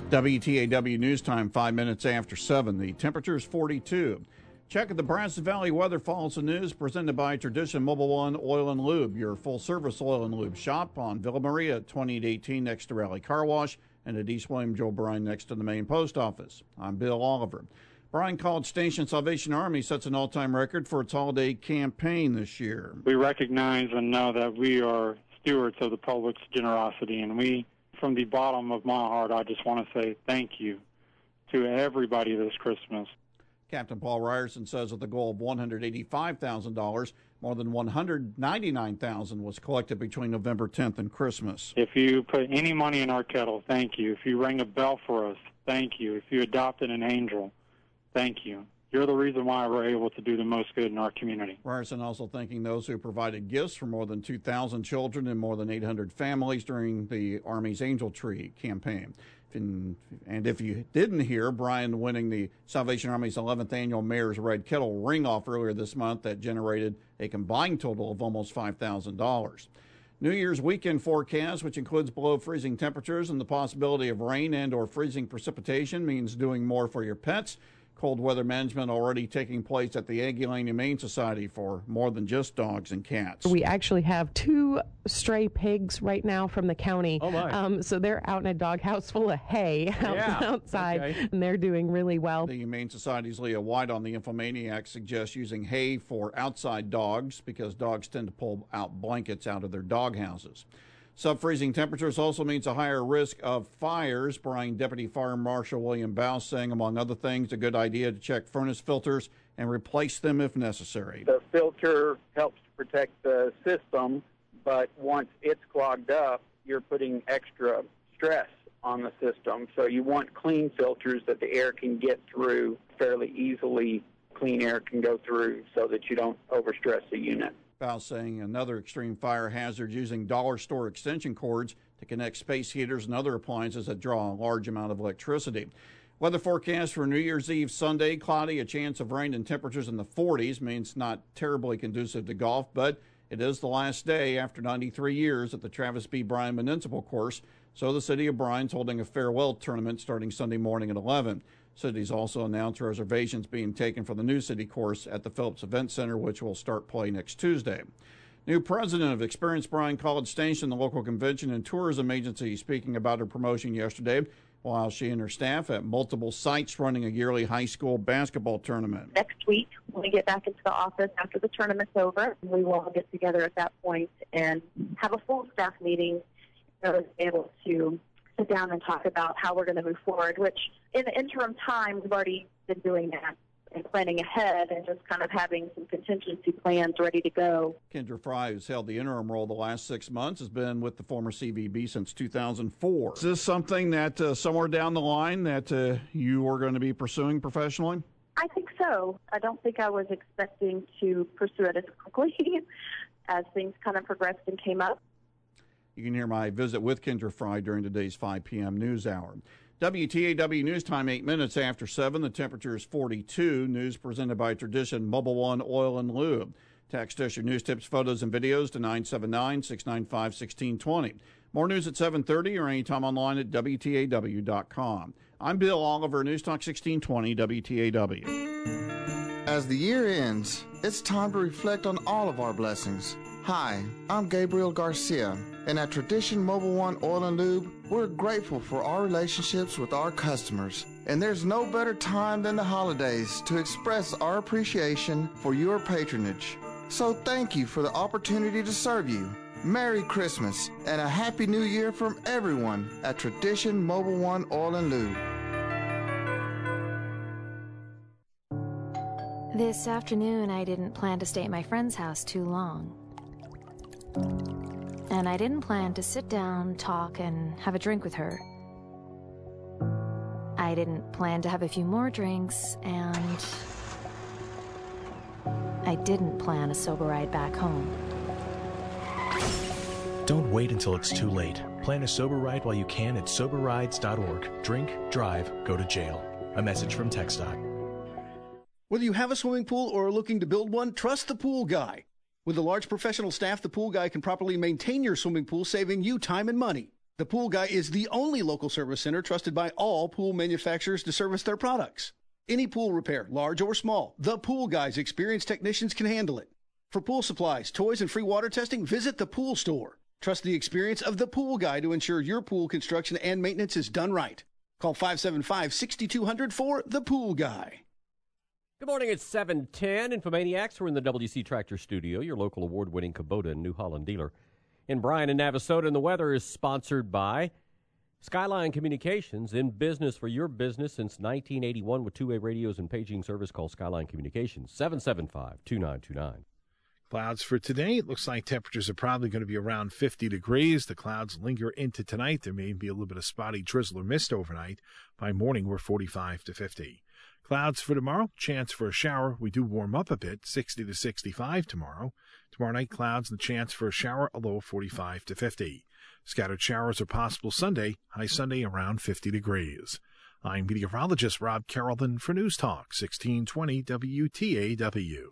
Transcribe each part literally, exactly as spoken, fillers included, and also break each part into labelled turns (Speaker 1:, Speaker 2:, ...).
Speaker 1: W T A W News Time, five minutes after seven. The temperature is forty-two. Check at the Brazos Valley Weather Follows the News, presented by Tradition Mobile One Oil and Lube, your full-service oil and lube shop on Villa Maria at twenty-eight eighteen next to Raleigh Car Wash and at East William Joe Bryan next to the main post office. I'm Bill Oliver. Bryan College Station Salvation Army sets an all-time record for its holiday campaign this year.
Speaker 2: We recognize and know that we are stewards of the public's generosity, and we, from the bottom of my heart, I just want to say thank you to everybody this Christmas.
Speaker 1: Captain Paul Ryerson says that the goal of one hundred eighty-five thousand dollars, more than one hundred ninety-nine thousand dollars was collected between November tenth and Christmas.
Speaker 2: If you put any money in our kettle, thank you. If you rang a bell for us, thank you. If you adopted an angel, thank you. You're the reason why we're able to do the most good in our community.
Speaker 1: Ryerson also thanking those who provided gifts for more than two thousand children and more than eight hundred families during the Army's Angel Tree campaign. And, and if you didn't hear, Bryan winning the Salvation Army's eleventh annual Mayor's Red Kettle ring-off earlier this month that generated a combined total of almost five thousand dollars. New Year's weekend forecast, which includes below freezing temperatures and the possibility of rain and or freezing precipitation, means doing more for your pets. Cold weather management already taking place at the Aggie Lane Humane Society for more than just dogs and cats.
Speaker 3: We actually have two stray pigs right now from the county.
Speaker 4: Oh, my.
Speaker 3: Um, so they're out in a doghouse full of hay out,
Speaker 4: Yeah.
Speaker 3: outside,
Speaker 4: Okay.
Speaker 3: and they're doing really well.
Speaker 1: The Humane Society's Leah White on the Infomaniac suggests using hay for outside dogs because dogs tend to pull out blankets out of their dog houses. Sub-freezing temperatures also means a higher risk of fires. Bryan Deputy Fire Marshal William Bouse saying, among other things, a good idea to check furnace filters and replace them if necessary.
Speaker 5: The filter helps to protect the system, but once it's clogged up, you're putting extra stress on the system. So you want clean filters that the air can get through fairly easily. Clean air can go through so that you don't overstress the unit.
Speaker 1: Bouse saying another extreme fire hazard using dollar store extension cords to connect space heaters and other appliances that draw a large amount of electricity. Weather forecast for New Year's Eve Sunday, cloudy, a chance of rain and temperatures in the forties, means not terribly conducive to golf, but it is the last day after ninety-three years at the Travis B. Bryan Municipal Course, so the City of Bryan's holding a farewell tournament starting Sunday morning at eleven. City's also announced reservations being taken for the new city course at the Phillips Event Center, which will start play next Tuesday. New president of Experience Bryan College Station, the local convention and tourism agency, speaking about her promotion yesterday, while she and her staff at multiple sites running a yearly high school basketball tournament.
Speaker 6: Next week, when we get back into the office after the tournament's over, we will all get together at that point and have a full staff meeting in order to be able to sit down and talk about how we're going to move forward, which in the interim time, we've already been doing that and planning ahead and just kind of having some contingency plans ready to go.
Speaker 1: Kendra Fry, who's held the interim role the last six months, has been with the former C V B since two thousand four. Is this something that uh, somewhere down the line that uh, you are going to be pursuing professionally?
Speaker 6: I think so. I don't think I was expecting to pursue it as quickly as things kind of progressed and came up.
Speaker 1: You can hear my visit with Kendra Fry during today's five p.m. news hour. W T A W News Time, eight minutes after seven. The temperature is forty-two. News presented by Tradition Mobile One Oil and Lube. Text us your news tips, photos, and videos to nine seven nine, six nine five, one six two zero. More news at seven thirty or anytime online at W T A W dot com. I'm Bill Oliver, News Talk sixteen twenty W T A W.
Speaker 7: As the year ends, it's time to reflect on all of our blessings. Hi, I'm Gabriel Garcia, and at Tradition Mobile One Oil and Lube, we're grateful for our relationships with our customers. And there's no better time than the holidays to express our appreciation for your patronage. So thank you for the opportunity to serve you. Merry Christmas and a Happy New Year from everyone at Tradition Mobile One Oil and Lube.
Speaker 8: This afternoon, I didn't plan to stay at my friend's house too long. And I didn't plan to sit down, talk, and have a drink with her. I didn't plan to have a few more drinks, and I didn't plan a sober ride back home.
Speaker 9: Don't wait until it's too late. Plan a sober ride while you can at sober rides dot org. Drink, drive, go to jail. A message from TxDOT.
Speaker 10: Whether you have a swimming pool or are looking to build one, trust the Pool Guy. With a large professional staff, the Pool Guy can properly maintain your swimming pool, saving you time and money. The Pool Guy is the only local service center trusted by all pool manufacturers to service their products. Any pool repair, large or small, the Pool Guy's experienced technicians can handle it. For pool supplies, toys, and free water testing, visit the Pool Store. Trust the experience of the Pool Guy to ensure your pool construction and maintenance is done right. Call five seven five, six two zero zero for the Pool Guy.
Speaker 4: Good morning, it's seven ten. Infomaniacs, we're in the W C Tractor Studio, your local award-winning Kubota and New Holland dealer in Bryan and Navasota. And the weather is sponsored by Skyline Communications, in business for your business since nineteen eighty-one with two-way radios and paging service. Call Skyline Communications, seven seven five, two nine two nine.
Speaker 11: Clouds for today. It looks like temperatures are probably going to be around fifty degrees. The clouds linger into tonight. There may be a little bit of spotty drizzle or mist overnight. By morning, we're forty-five to fifty. Clouds for tomorrow. Chance for a shower. We do warm up a bit, sixty to sixty-five tomorrow. Tomorrow night, clouds and the chance for a shower, a low of forty-five to fifty. Scattered showers are possible Sunday. High Sunday around fifty degrees. I'm meteorologist Rob Carrollton for News Talk, sixteen twenty W T A W.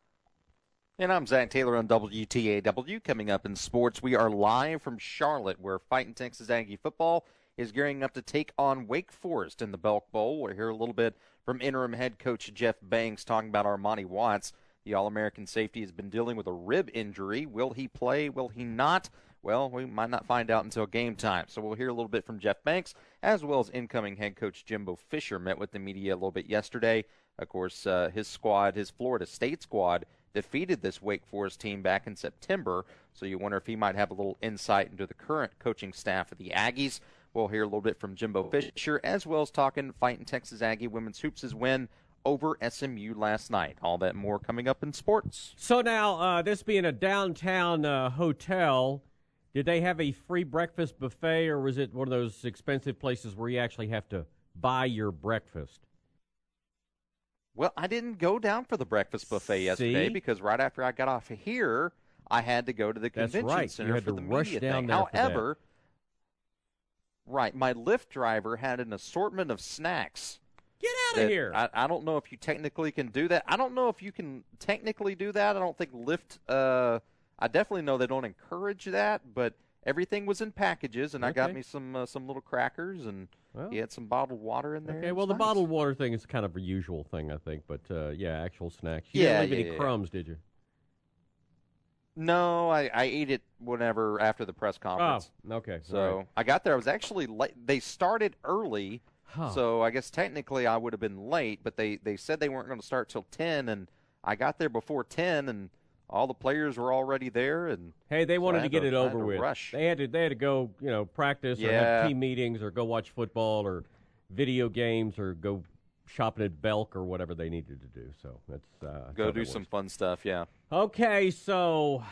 Speaker 12: And I'm Zach Taylor on W T A W. Coming up in sports, we are live from Charlotte, where Fighting Texas Aggie football is gearing up to take on Wake Forest in the Belk Bowl. We'll hear a little bit from interim head coach Jeff Banks talking about Armani Watts. The All-American safety has been dealing with a rib injury. Will he play? Will he not? Well, we might not find out until game time. So we'll hear a little bit from Jeff Banks, as well as incoming head coach Jimbo Fisher met with the media a little bit yesterday. Of course, uh, his squad, his Florida State squad, defeated this Wake Forest team back in September, so you wonder if he might have a little insight into the current coaching staff of the Aggies. We'll hear a little bit from Jimbo Fisher, as well as talking Fighting Texas Aggie women's hoops' win over S M U last night. All that and more coming up in sports.
Speaker 4: So now, uh, this being a downtown uh, hotel, did they have a free breakfast buffet, or was it one of those expensive places where you actually have to buy your breakfast?
Speaker 12: Well, I didn't go down for the breakfast buffet yesterday
Speaker 4: See?
Speaker 12: because right after I got off of here, I had to go to the
Speaker 4: That's
Speaker 12: convention
Speaker 4: right.
Speaker 12: center
Speaker 4: You had
Speaker 12: for
Speaker 4: to
Speaker 12: the
Speaker 4: rush
Speaker 12: media
Speaker 4: down
Speaker 12: thing.
Speaker 4: there for
Speaker 12: However, right, my Lyft driver had an assortment of snacks.
Speaker 4: Get out of here.
Speaker 12: I, I don't know if you technically can do that. I don't know if you can technically do that. I don't think Lyft, uh, I definitely know they don't encourage that, but everything was in packages, and
Speaker 4: Okay.
Speaker 12: I got me some uh, some little crackers, and
Speaker 4: Well,
Speaker 12: he had some bottled water in there.
Speaker 4: Okay,
Speaker 12: It
Speaker 4: well,
Speaker 12: was
Speaker 4: the
Speaker 12: nice.
Speaker 4: bottled water thing is kind of a usual thing, I think, but, uh, yeah, actual snacks. You
Speaker 12: Yeah,
Speaker 4: didn't leave
Speaker 12: yeah,
Speaker 4: any
Speaker 12: yeah.
Speaker 4: crumbs, did you?
Speaker 12: No, I, I ate it whenever after the press conference.
Speaker 4: Oh, okay.
Speaker 12: So
Speaker 4: right.
Speaker 12: I got there. I was actually late. They started early,
Speaker 4: Huh.
Speaker 12: so I guess technically I would have been late, but they, they said they weren't going to start till ten, and I got there before ten, and all the players were already there. And
Speaker 4: Hey, they
Speaker 12: so
Speaker 4: wanted
Speaker 12: I
Speaker 4: to
Speaker 12: had
Speaker 4: get it
Speaker 12: I had
Speaker 4: over
Speaker 12: to
Speaker 4: with.
Speaker 12: Rush.
Speaker 4: They had to they had to go, you know, practice or
Speaker 12: Yeah.
Speaker 4: have team meetings or go watch football or video games or go shopping at Belk or whatever they needed to do. So that's uh,
Speaker 12: Go
Speaker 4: how
Speaker 12: do
Speaker 4: that
Speaker 12: some
Speaker 4: was.
Speaker 12: fun stuff, yeah.
Speaker 4: Okay, so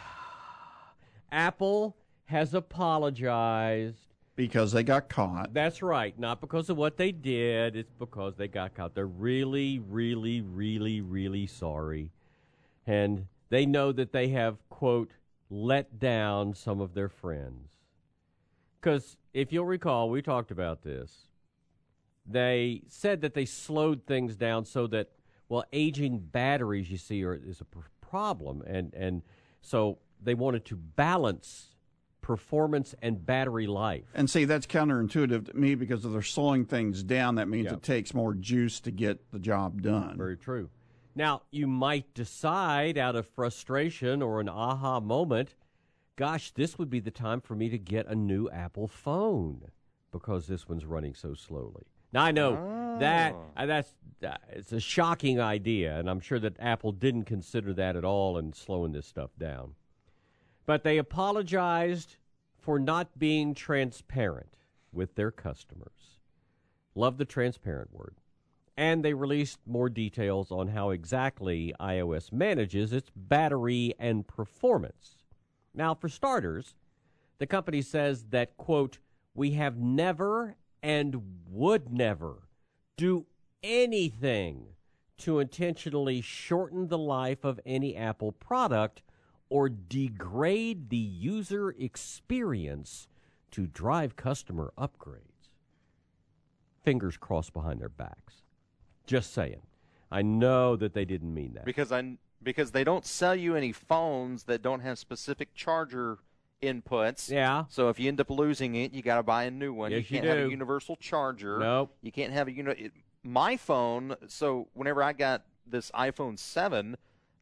Speaker 4: Apple has apologized.
Speaker 1: Because they got caught.
Speaker 4: That's right. Not because of what they did. It's because they got caught. They're really, really, really, really sorry. And they know that they have, quote, let down some of their friends. Because if you'll recall, we talked about this. They said that they slowed things down so that, well, aging batteries, you see, are, is a pr- problem. And, and so they wanted to balance performance and battery life.
Speaker 1: And see, that's counterintuitive to me because if they're slowing things down, that means
Speaker 4: Yeah.
Speaker 1: it takes more juice to get the job done.
Speaker 4: Very true. Now, you might decide out of frustration or an aha moment, gosh, this would be the time for me to get a new Apple phone because this one's running so slowly. Now, I know
Speaker 12: Oh.
Speaker 4: that uh, that's uh, it's a shocking idea, and I'm sure that Apple didn't consider that at all in slowing this stuff down. But they apologized for not being transparent with their customers. Love the transparent word. And they released more details on how exactly iOS manages its battery and performance. Now, for starters, the company says that, quote, we have never and would never do anything to intentionally shorten the life of any Apple product or degrade the user experience to drive customer upgrades. Fingers crossed behind their backs. Just saying. I know that they didn't mean that.
Speaker 12: Because I because they don't sell you any phones that don't have specific charger inputs.
Speaker 4: Yeah.
Speaker 12: So if you end up losing it, you got to buy a new one.
Speaker 4: Yes,
Speaker 12: you can't
Speaker 4: you
Speaker 12: have
Speaker 4: do.
Speaker 12: a universal charger.
Speaker 4: Nope.
Speaker 12: You can't have a uni- My phone, so whenever I got this iPhone seven,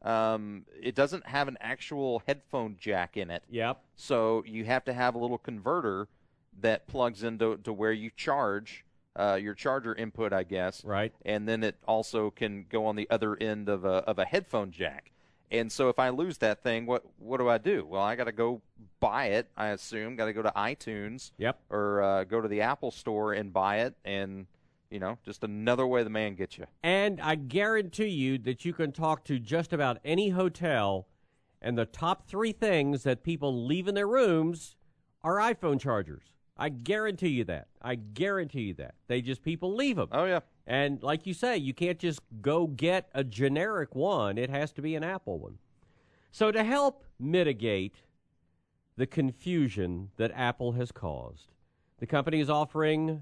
Speaker 12: um, it doesn't have an actual headphone jack in it.
Speaker 4: Yep.
Speaker 12: So you have to have a little converter that plugs into to where you charge uh, your charger input, I guess.
Speaker 4: Right.
Speaker 12: And then it also can go on the other end of a of a headphone jack. And so if I lose that thing, what what do I do? Well, I got to go buy it, I assume. Got to go to iTunes.
Speaker 4: Yep.
Speaker 12: Or uh, go to the Apple store and buy it. And, you know, just another way the man gets you.
Speaker 4: And I guarantee you that you can talk to just about any hotel, and the top three things that people leave in their rooms are iPhone chargers. I guarantee you that. I guarantee you that. They just, people leave them.
Speaker 12: Oh, yeah.
Speaker 4: And like you say, you can't just go get a generic one. It has to be an Apple one. So to help mitigate the confusion that Apple has caused, the company is offering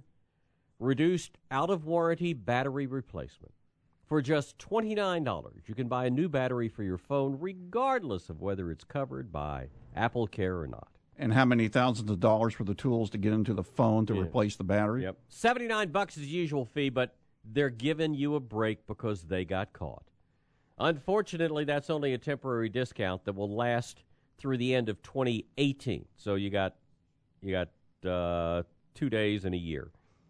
Speaker 4: reduced out-of-warranty battery replacement. For just twenty-nine dollars, you can buy a new battery for your phone regardless of whether it's covered by Apple Care or not.
Speaker 1: And how many thousands of dollars for the tools to get into the phone to
Speaker 4: Yeah.
Speaker 1: replace the battery?
Speaker 4: Yep. seventy-nine bucks is the usual fee, but they're giving you a break because they got caught. Unfortunately, that's only a temporary discount that will last through the end of twenty eighteen. So you got you got uh, two days and a year.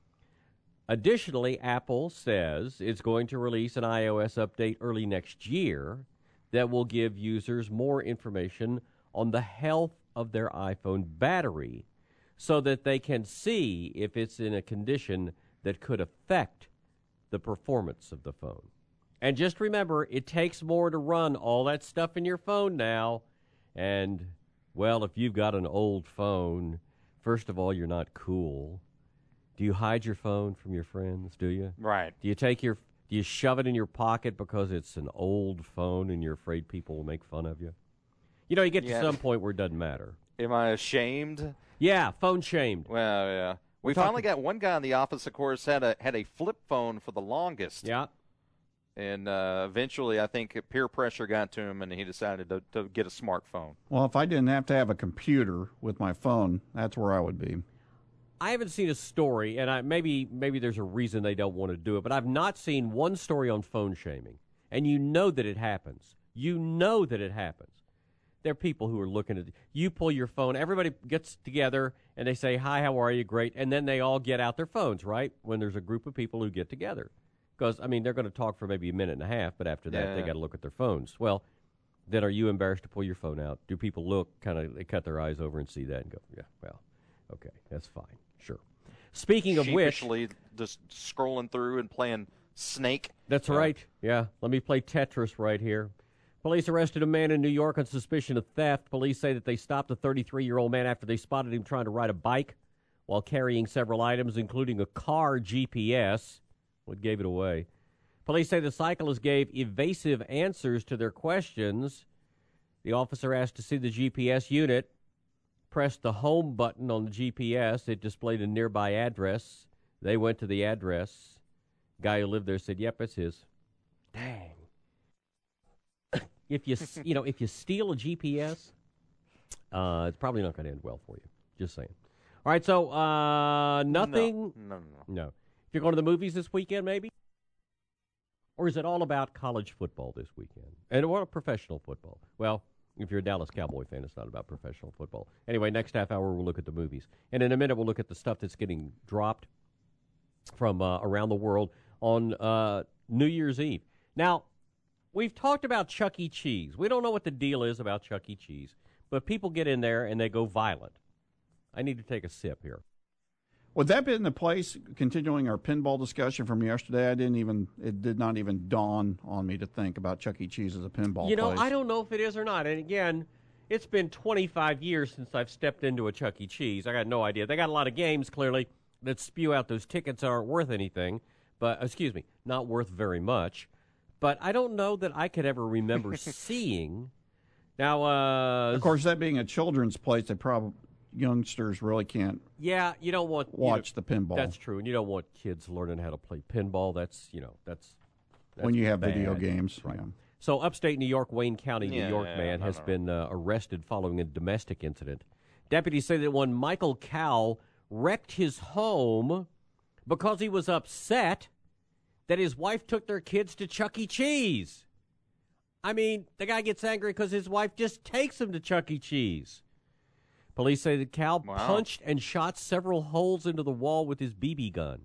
Speaker 4: Additionally, Apple says it's going to release an iOS update early next year that will give users more information on the health of their iPhone battery so that they can see if it's in a condition that could affect the performance of the phone. And just remember, it takes more to run all that stuff in your phone now. And, well, if you've got an old phone, first of all, you're not cool. Do you hide your phone from your friends, do you?
Speaker 12: Right.
Speaker 4: Do you take your, do you shove it in your pocket because it's an old phone and you're afraid people will make fun of you? You know, you get
Speaker 12: Yeah.
Speaker 4: to some point where it doesn't matter.
Speaker 12: Am I ashamed?
Speaker 4: Yeah, phone shamed.
Speaker 12: Well, yeah. We
Speaker 4: We're
Speaker 12: finally
Speaker 4: talking-
Speaker 12: got one guy in the office, of course, had a had a flip phone for the longest.
Speaker 4: Yeah.
Speaker 12: And uh, eventually, I think peer pressure got to him, and he decided to, to get a smartphone.
Speaker 1: Well, if I didn't have to have a computer with my phone, that's where I would be.
Speaker 4: I haven't seen a story, and I, maybe maybe there's a reason they don't want to do it, but I've not seen one story on phone shaming. And you know that it happens. You know that it happens. There are people who are looking at you. Pull your phone. Everybody gets together and they say, "Hi, how are you? Great." And then they all get out their phones, right? When there's a group of people who get together, because I mean they're going to talk for maybe a minute and a half, but after that
Speaker 12: Yeah.
Speaker 4: they got to look at their phones. Well, then are you embarrassed to pull your phone out? Do people look kind of? They cut their eyes over and see that and go, "Yeah, well, okay, that's fine, sure." Speaking of which,
Speaker 12: Sheepishly just scrolling through and playing Snake.
Speaker 4: that's
Speaker 12: Yeah.
Speaker 4: right. Yeah, let me play Tetris right here. Police arrested a man in New York on suspicion of theft. Police say that they stopped a thirty-three-year-old man after they spotted him trying to ride a bike while carrying several items, including a car G P S. What gave it away? Police say the cyclist gave evasive answers to their questions. The officer asked to see the G P S unit, pressed the home button on the G P S. It displayed a nearby address. They went to the address. Guy who lived there said, "Yep, it's his." Dang. If you you know if you steal a G P S, uh, it's probably not going to end well for you. Just saying. All right, so uh, nothing.
Speaker 12: No, no, no.
Speaker 4: No. If you're going to the movies this weekend, maybe, or is it all about college football this weekend and what professional football? Well, if you're a Dallas Cowboy fan, it's not about professional football. Anyway, next half hour we'll look at the movies, and in a minute we'll look at the stuff that's getting dropped from uh, around the world on uh, New Year's Eve. Now. We've talked about Chuck E. Cheese. We don't know what the deal is about Chuck E. Cheese, but people get in there and they go violent. I need to take a sip here.
Speaker 1: Would that be in the place, continuing our pinball discussion from yesterday? I didn't even, it did not even dawn on me to think about Chuck E. Cheese as a pinball
Speaker 4: You know,
Speaker 1: place.
Speaker 4: I don't know if it is or not. And again, it's been twenty-five years since I've stepped into a Chuck E. Cheese. I got no idea. They got a lot of games, clearly, that spew out those tickets aren't worth anything, but, excuse me, not worth very much. But I don't know that I could ever remember seeing. Now, uh,
Speaker 1: of course, that being a children's place, they probably youngsters really can't.
Speaker 4: Yeah, you don't want
Speaker 1: watch
Speaker 4: you know,
Speaker 1: the pinball.
Speaker 4: That's true, and you don't want kids learning how to play pinball. That's you know that's, that's
Speaker 1: when you have
Speaker 4: bad.
Speaker 1: video games,
Speaker 4: right?
Speaker 1: Yeah.
Speaker 4: So, upstate New York, Wayne County,
Speaker 12: Yeah,
Speaker 4: New York
Speaker 12: yeah,
Speaker 4: man
Speaker 12: no,
Speaker 4: has
Speaker 12: no.
Speaker 4: been uh, arrested following a domestic incident. Deputies say that one Michael Cowell wrecked his home because he was upset that his wife took their kids to Chuck E. Cheese. I mean, the guy gets angry because his wife just takes him to Chuck E. Cheese. Police say that Cowell wow. punched and shot several holes into the wall with his B B gun.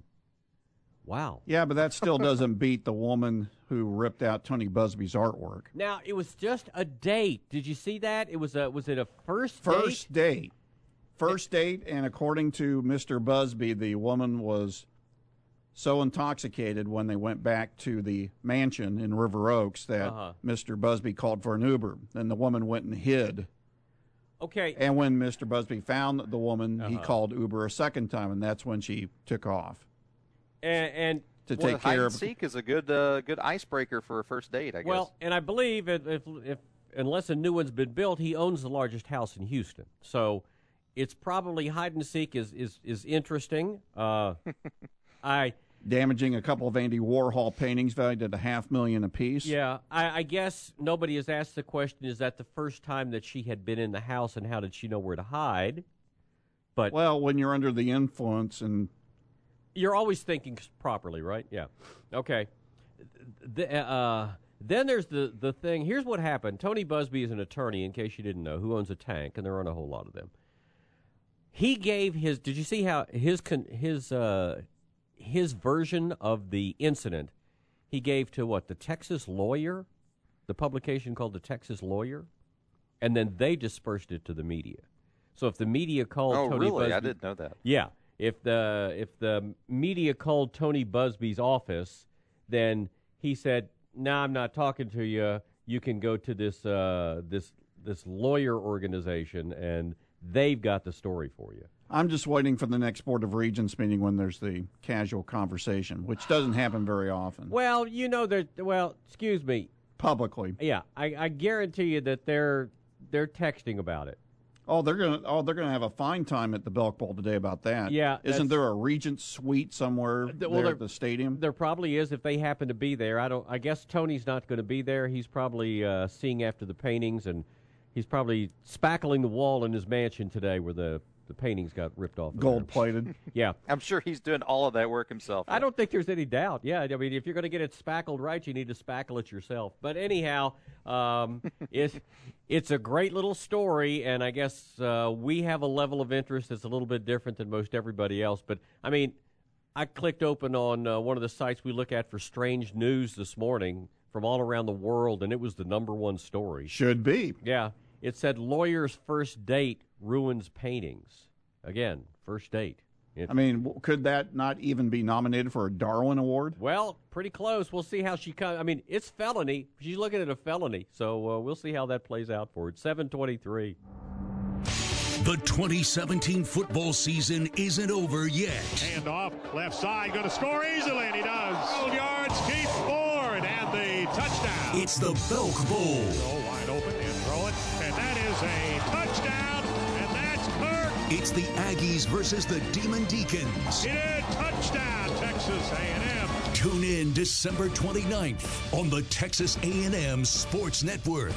Speaker 4: Wow.
Speaker 1: Yeah, but that still doesn't beat the woman who ripped out Tony Busby's artwork.
Speaker 4: Now, it was just a date. Did you see that? It was a was it a first
Speaker 1: date?
Speaker 4: First
Speaker 1: date. First date, and according to Mister Busby, the woman was so intoxicated when they went back to the mansion in River Oaks that uh-huh. Mister Busby called for an Uber. Then the woman went and hid.
Speaker 4: Okay.
Speaker 1: And when Mister Busby found the woman, uh-huh. he called Uber a second time, and that's when she took off.
Speaker 4: And, and
Speaker 1: to
Speaker 12: well,
Speaker 1: take
Speaker 12: hide
Speaker 1: care
Speaker 12: and
Speaker 1: of
Speaker 12: seek is a good uh, good icebreaker for a first date, I guess.
Speaker 4: Well, and I believe if, if if unless a new one's been built, he owns the largest house in Houston. So it's probably hide and seek is is is interesting. Uh, I
Speaker 1: damaging a couple of Andy Warhol paintings valued at a half million apiece.
Speaker 4: Yeah, I, I guess nobody has asked the question: is that the first time that she had been in the house, and how did she know where to hide? But
Speaker 1: well, when you're under the influence and.
Speaker 4: You're always thinking properly, right? Yeah. Okay. The, uh, then there's the, the thing. Here's what happened. Tony Busby is an attorney, in case you didn't know, who owns a tank, and there aren't a whole lot of them. He gave his. Did you see how his his uh, his version of the incident? He gave to what, the Texas Lawyer, the publication called the Texas Lawyer, and then they dispersed it to the media. So if the media called
Speaker 12: oh,
Speaker 4: Tony
Speaker 12: really?
Speaker 4: Busby,
Speaker 12: I didn't know that.
Speaker 4: Yeah. If the if the media called Tony Busby's office, then he said, "No, nah, I'm not talking to you. You can go to this uh, this this lawyer organization, and they've got the story for you."
Speaker 1: I'm just waiting for the next Board of Regents meeting when there's the casual conversation, which doesn't happen very often.
Speaker 4: Well, you know that. Well, excuse me.
Speaker 1: Publicly.
Speaker 4: Yeah, I, I guarantee you that they're they're texting about it.
Speaker 1: Oh, they're gonna oh they're gonna have a fine time at the Belk Bowl today about that.
Speaker 4: Yeah,
Speaker 1: isn't there a Regent Suite somewhere
Speaker 4: well,
Speaker 1: there
Speaker 4: there,
Speaker 1: at the stadium?
Speaker 4: There probably is if they happen to be there. I don't. I guess Tony's not going to be there. He's probably uh, seeing after the paintings, and he's probably spackling the wall in his mansion today where the the paintings got ripped off.
Speaker 1: Gold plated.
Speaker 4: Yeah,
Speaker 12: I'm sure he's doing all of that work himself.
Speaker 4: I don't think there's any doubt. Yeah, I mean, if you're going to get it spackled right, you need to spackle it yourself. But anyhow, um, it's it's a great little story, and I guess uh, we have a level of interest that's a little bit different than most everybody else. But I mean, I clicked open on uh, one of the sites we look at for strange news this morning from all around the world, and it was the number one story.
Speaker 1: Should be.
Speaker 4: Yeah, it said lawyer's first date ruins paintings. Again, first date. It,
Speaker 1: I mean, could that not even be nominated for a Darwin Award?
Speaker 4: Well, pretty close. We'll see how she comes. I mean, it's felony. She's looking at a felony, so uh, we'll see how that plays out for her. seven twenty-three.
Speaker 13: The twenty seventeen football season isn't over yet.
Speaker 14: Hand off, left side, going to score easily, and he does. twelve yards, Keith Ford, and the touchdown.
Speaker 13: It's the Belk Bowl.
Speaker 14: Throw wide open and throw it, and that is a touchdown, and that's Kirk.
Speaker 13: It's the Aggies versus the Demon Deacons.
Speaker 14: He did, touchdown, Texas A and M.
Speaker 13: Tune in December twenty-ninth on the Texas A and M Sports Network.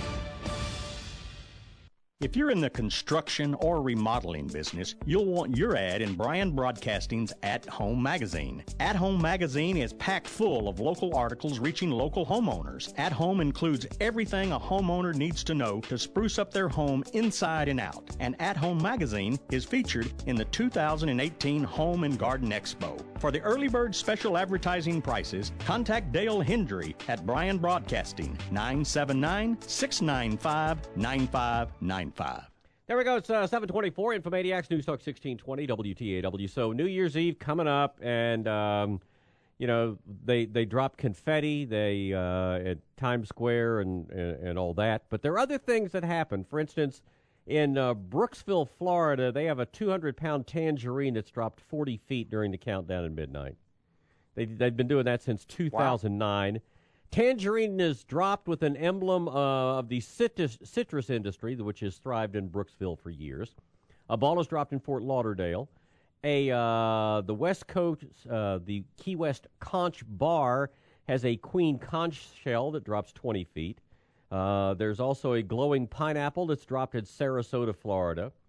Speaker 15: If you're in the construction or remodeling business, you'll want your ad in Bryan Broadcasting's At Home Magazine. At Home Magazine is packed full of local articles reaching local homeowners. At Home includes everything a homeowner needs to know to spruce up their home inside and out. And At Home Magazine is featured in the two thousand eighteen Home and Garden Expo. For the early bird special advertising prices, contact Dale Hendry at Bryan Broadcasting, nine seven nine, six nine five, nine five nine five.
Speaker 4: There we go. It's uh, seven twenty-four. Infomaniacs, News Talk sixteen twenty, W T A W. So New Year's Eve coming up, and, um, you know, they they drop confetti they uh, at Times Square and, and, and all that. But there are other things that happen. For instance, in uh, Brooksville, Florida, they have a two hundred pound tangerine that's dropped forty feet during the countdown at midnight. They, they've been doing that since two thousand nine. Wow. Tangerine is dropped with an emblem uh, of the citrus, citrus industry, which has thrived in Brooksville for years. A ball is dropped in Fort Lauderdale. A uh, the West Coast, uh, the Key West Conch Bar has a queen conch shell that drops twenty feet. Uh, there's also a glowing pineapple that's dropped in Sarasota, Florida.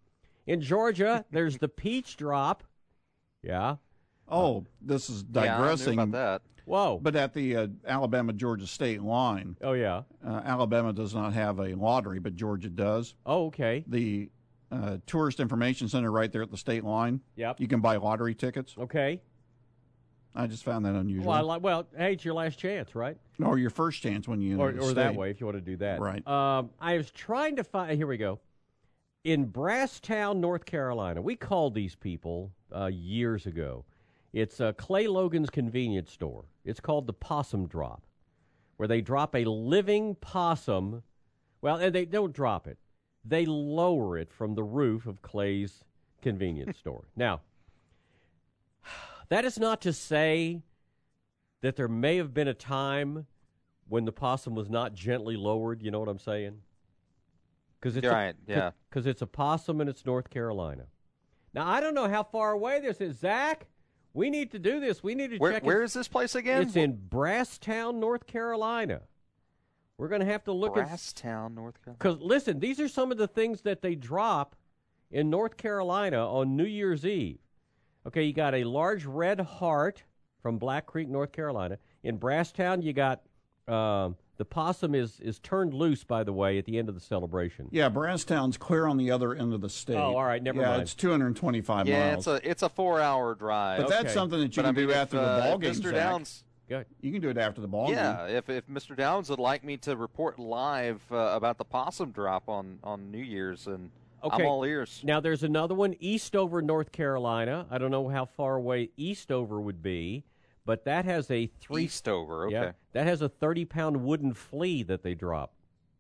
Speaker 4: In Georgia, there's the peach drop. Yeah.
Speaker 1: Oh, this is digressing.
Speaker 12: Yeah, I knew about that.
Speaker 4: Whoa.
Speaker 1: But at the uh, Alabama-Georgia state line.
Speaker 4: Oh, yeah.
Speaker 1: Uh, Alabama does not have a lottery, but Georgia does.
Speaker 4: Oh, okay.
Speaker 1: The uh, Tourist Information Center right there at the state line.
Speaker 4: Yep.
Speaker 1: You can buy lottery tickets.
Speaker 4: Okay.
Speaker 1: I just found that unusual.
Speaker 4: Well, I like, well, hey, it's your last chance, right?
Speaker 1: Or your first chance when you
Speaker 4: Or,
Speaker 1: enter the
Speaker 4: or that
Speaker 1: state.
Speaker 4: way, if you want to do that.
Speaker 1: Right.
Speaker 4: Um, I was trying to find, here we go. In Brasstown, North Carolina, we called these people uh, years ago. It's uh, Clay Logan's convenience store. It's called the Possum Drop, where they drop a living possum. Well, and they don't drop it. They lower it from the roof of Clay's convenience store. Now, that is not to say that there may have been a time when the possum was not gently lowered. You know what I'm saying? Because it's
Speaker 12: right,
Speaker 4: a,
Speaker 12: yeah.
Speaker 4: Because it's a possum and it's North Carolina. Now I don't know how far away this is, Zach. We need to do this. We need to
Speaker 12: Where,
Speaker 4: check.
Speaker 12: where
Speaker 4: it.
Speaker 12: is this place again?
Speaker 4: It's in Brasstown, North Carolina. We're going to have to look at
Speaker 12: Brasstown, North Carolina.
Speaker 4: Because listen, these are some of the things that they drop in North Carolina on New Year's Eve. Okay, you got a large red heart from Black Creek, North Carolina. In Brasstown, you got um, the possum is is turned loose, by the way, at the end of the celebration.
Speaker 1: Yeah, Brasstown's clear on the other end of the state.
Speaker 4: Oh, all right, never
Speaker 1: yeah,
Speaker 4: mind.
Speaker 1: it's two hundred twenty-five
Speaker 12: Yeah,
Speaker 1: miles.
Speaker 12: it's a it's a four hour drive.
Speaker 1: But that's
Speaker 4: Okay.
Speaker 1: something that you
Speaker 12: But
Speaker 1: can
Speaker 12: I mean,
Speaker 1: do
Speaker 12: if,
Speaker 1: after the
Speaker 12: uh,
Speaker 1: ball
Speaker 12: if
Speaker 1: game,
Speaker 12: Mister
Speaker 1: Zach.
Speaker 12: Downs,
Speaker 4: Good.
Speaker 1: You can do it after the ball
Speaker 12: yeah,
Speaker 1: game.
Speaker 12: if if Mister Downs would like me to report live uh, about the possum drop on, on New Year's, and
Speaker 4: Okay.
Speaker 12: I'm all ears.
Speaker 4: Now, there's another one, Eastover, North Carolina. I don't know how far away Eastover would be, but that has a three.
Speaker 12: Eastover, okay.
Speaker 4: Yeah, that has a thirty-pound wooden flea that they drop.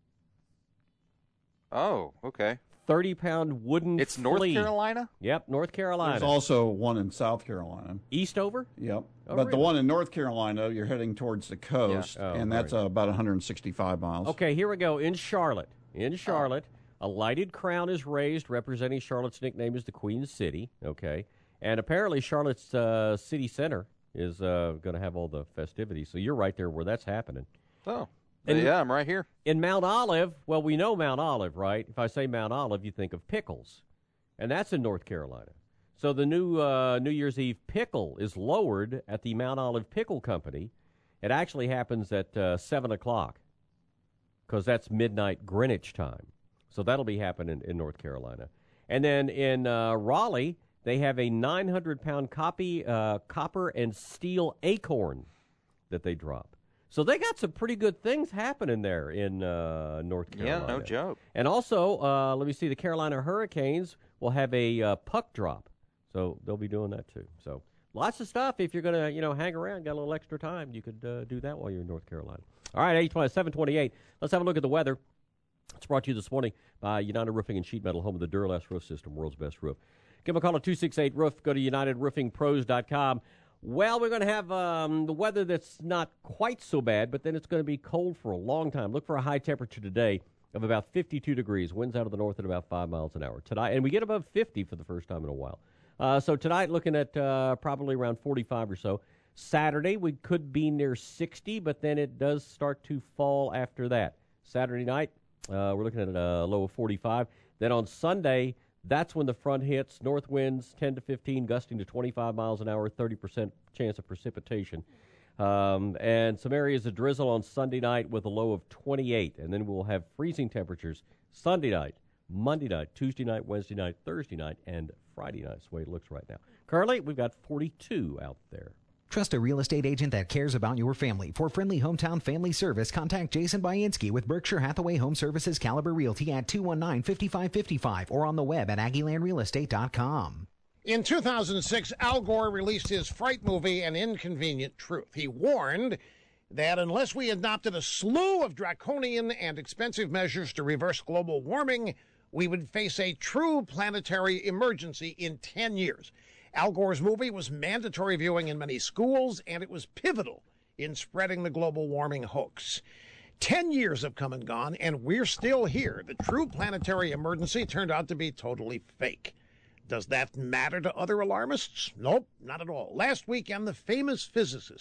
Speaker 12: Oh, okay.
Speaker 4: thirty-pound wooden
Speaker 12: It's
Speaker 4: flea.
Speaker 12: North Carolina?
Speaker 4: Yep, North Carolina.
Speaker 1: There's also one in South Carolina.
Speaker 4: Eastover?
Speaker 1: Yep.
Speaker 4: Oh,
Speaker 1: but the
Speaker 4: really?
Speaker 1: one in North Carolina, you're heading towards the coast,
Speaker 4: Yeah. Oh,
Speaker 1: and that's
Speaker 4: right.
Speaker 1: uh, about one hundred sixty-five miles.
Speaker 4: Okay, here we go. In Charlotte. In Charlotte, a lighted crown is raised representing Charlotte's nickname is the Queen City. Okay. And apparently Charlotte's uh, city center is uh, going to have all the festivities. So you're right there where that's happening.
Speaker 12: Oh,
Speaker 4: And
Speaker 12: yeah, I'm right here.
Speaker 4: In Mount Olive, well, we know Mount Olive, right? If I say Mount Olive, you think of pickles. And that's in North Carolina. So the new uh, New Year's Eve pickle is lowered at the Mount Olive Pickle Company. It actually happens at uh, seven o'clock because that's midnight Greenwich time. So that'll be happening in North Carolina. And then in uh, Raleigh, they have a nine hundred pound copy, uh, copper and steel acorn that they drop. So they got some pretty good things happening there in uh, North Carolina.
Speaker 12: Yeah, no joke.
Speaker 4: And also, uh, let me see, the Carolina Hurricanes will have a uh, puck drop. So they'll be doing that too. So lots of stuff. If you're going to, you know, hang around, got a little extra time, you could uh, do that while you're in North Carolina. All right, eight twenty, seven twenty-eight. Let's have a look at the weather. It's brought to you this morning by United Roofing and Sheet Metal, home of the Duralast Roof System, world's best roof. Give them a call at two six eight roof. Go to united roofing pros dot com. Well, we're going to have um, the weather that's not quite so bad, but then it's going to be cold for a long time. Look for a high temperature today of about fifty-two degrees. Winds out of the north at about five miles an hour. Tonight, and we get above fifty for the first time in a while. Uh, so tonight, looking at uh, probably around forty-five or so. Saturday, we could be near sixty, but then it does start to fall after that. Saturday night, uh, we're looking at a low of forty-five. Then on Sunday, that's when the front hits. North winds ten to fifteen, gusting to twenty-five miles an hour, thirty percent chance of precipitation. Um, and some areas of drizzle on Sunday night with a low of twenty-eight. And then we'll have freezing temperatures Sunday night, Monday night, Tuesday night, Wednesday night, Thursday night, and Friday night. That's the way it looks right now. Currently, we've got forty-two out there.
Speaker 16: Trust a real estate agent that cares about your family. For friendly hometown family service, contact Jason Bainski with Berkshire Hathaway Home Services Caliber Realty at two one nine, five five five five or on the web at aggieland real estate dot com.
Speaker 17: In two thousand six, Al Gore released his fright movie, An Inconvenient Truth. He warned that unless we adopted a slew of draconian and expensive measures to reverse global warming, we would face a true planetary emergency in ten years. Al Gore's movie was mandatory viewing in many schools, and it was pivotal in spreading the global warming hoax. Ten years have come and gone, and we're still here. The true planetary emergency turned out to be totally fake. Does that matter to other alarmists? Nope, not at all. Last weekend, the famous physicist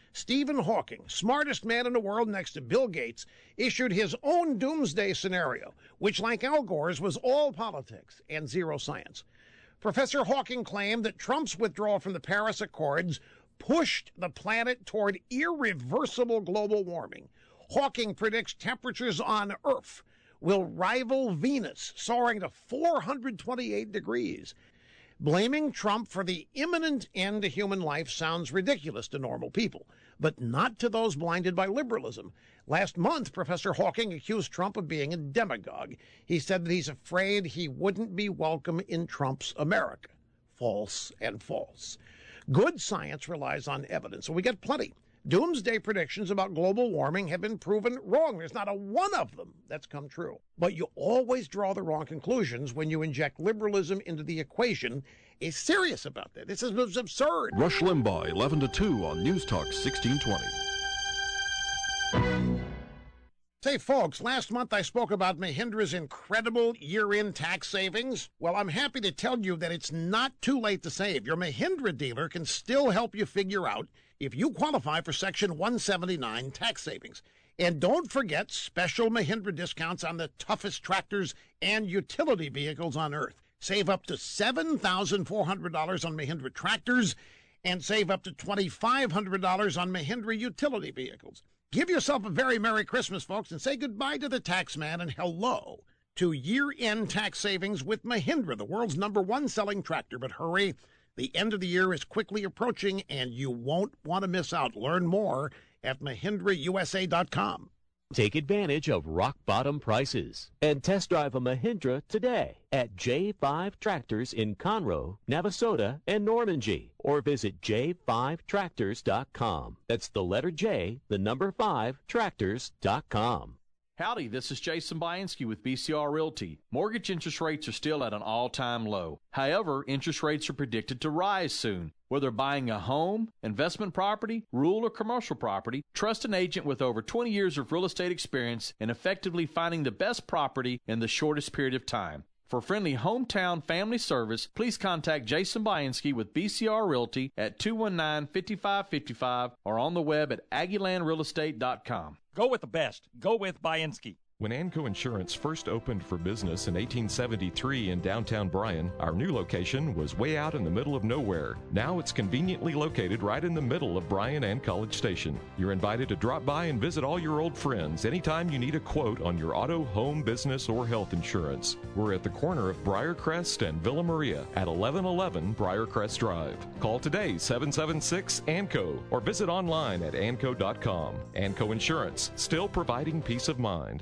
Speaker 17: Stephen Hawking, smartest man in the world next to Bill Gates, issued his own doomsday scenario, which, like Al Gore's, was all politics and zero science. Professor Hawking claimed that Trump's withdrawal from the Paris Accords pushed the planet toward irreversible global warming. Hawking predicts temperatures on Earth will rival Venus, soaring to four hundred twenty-eight degrees. Blaming Trump for the imminent end to human life sounds ridiculous to normal people, but not to those blinded by liberalism. Last month, Professor Hawking accused Trump of being a demagogue. He said that he's afraid he wouldn't be welcome in Trump's America. False and false. Good science relies on evidence, and we get plenty. Doomsday predictions about global warming have been proven wrong. There's not a one of them that's come true. But you always draw the wrong conclusions when you inject liberalism into the equation. Is serious about that. This is absurd.
Speaker 18: Rush Limbaugh, eleven to two on News Talk sixteen twenty.
Speaker 17: Say, folks, last month I spoke about Mahindra's incredible year-end tax savings. Well, I'm happy to tell you that it's not too late to save. Your Mahindra dealer can still help you figure out if you qualify for Section one seventy-nine tax savings. And don't forget special Mahindra discounts on the toughest tractors and utility vehicles on Earth. Save up to seven thousand four hundred dollars on Mahindra tractors and save up to two thousand five hundred dollars on Mahindra utility vehicles. Give yourself a very Merry Christmas, folks, and say goodbye to the tax man and hello to year-end tax savings with Mahindra, the world's number one selling tractor. But hurry, the end of the year is quickly approaching, and you won't want to miss out. Learn more at Mahindra U S A dot com.
Speaker 19: Take advantage of rock-bottom prices and test drive a Mahindra today at J five Tractors in Conroe, Navasota, and Normandy, or visit J five tractors dot com. That's the letter J, the number five, tractors dot com.
Speaker 20: Howdy, this is Jason Bianski with B C R Realty. Mortgage interest rates are still at an all-time low. However, interest rates are predicted to rise soon. Whether buying a home, investment property, rural or commercial property, trust an agent with over twenty years of real estate experience and effectively finding the best property in the shortest period of time. For friendly hometown family service, please contact Jason Bianski with B C R Realty at two one nine, five five five five or on the web at Aggie Land Real Estate dot com.
Speaker 21: Go with the best. Go with Bianski.
Speaker 22: When Anco Insurance first opened for business in eighteen seventy-three in downtown Bryan, our new location was way out in the middle of nowhere. Now it's conveniently located right in the middle of Bryan and College Station. You're invited to drop by and visit all your old friends anytime you need a quote on your auto, home, business, or health insurance. We're at the corner of Briarcrest and Villa Maria at eleven eleven Briarcrest Drive. Call today, seven seven six A N C O, or visit online at anco dot com. Anco Insurance, still providing peace of mind.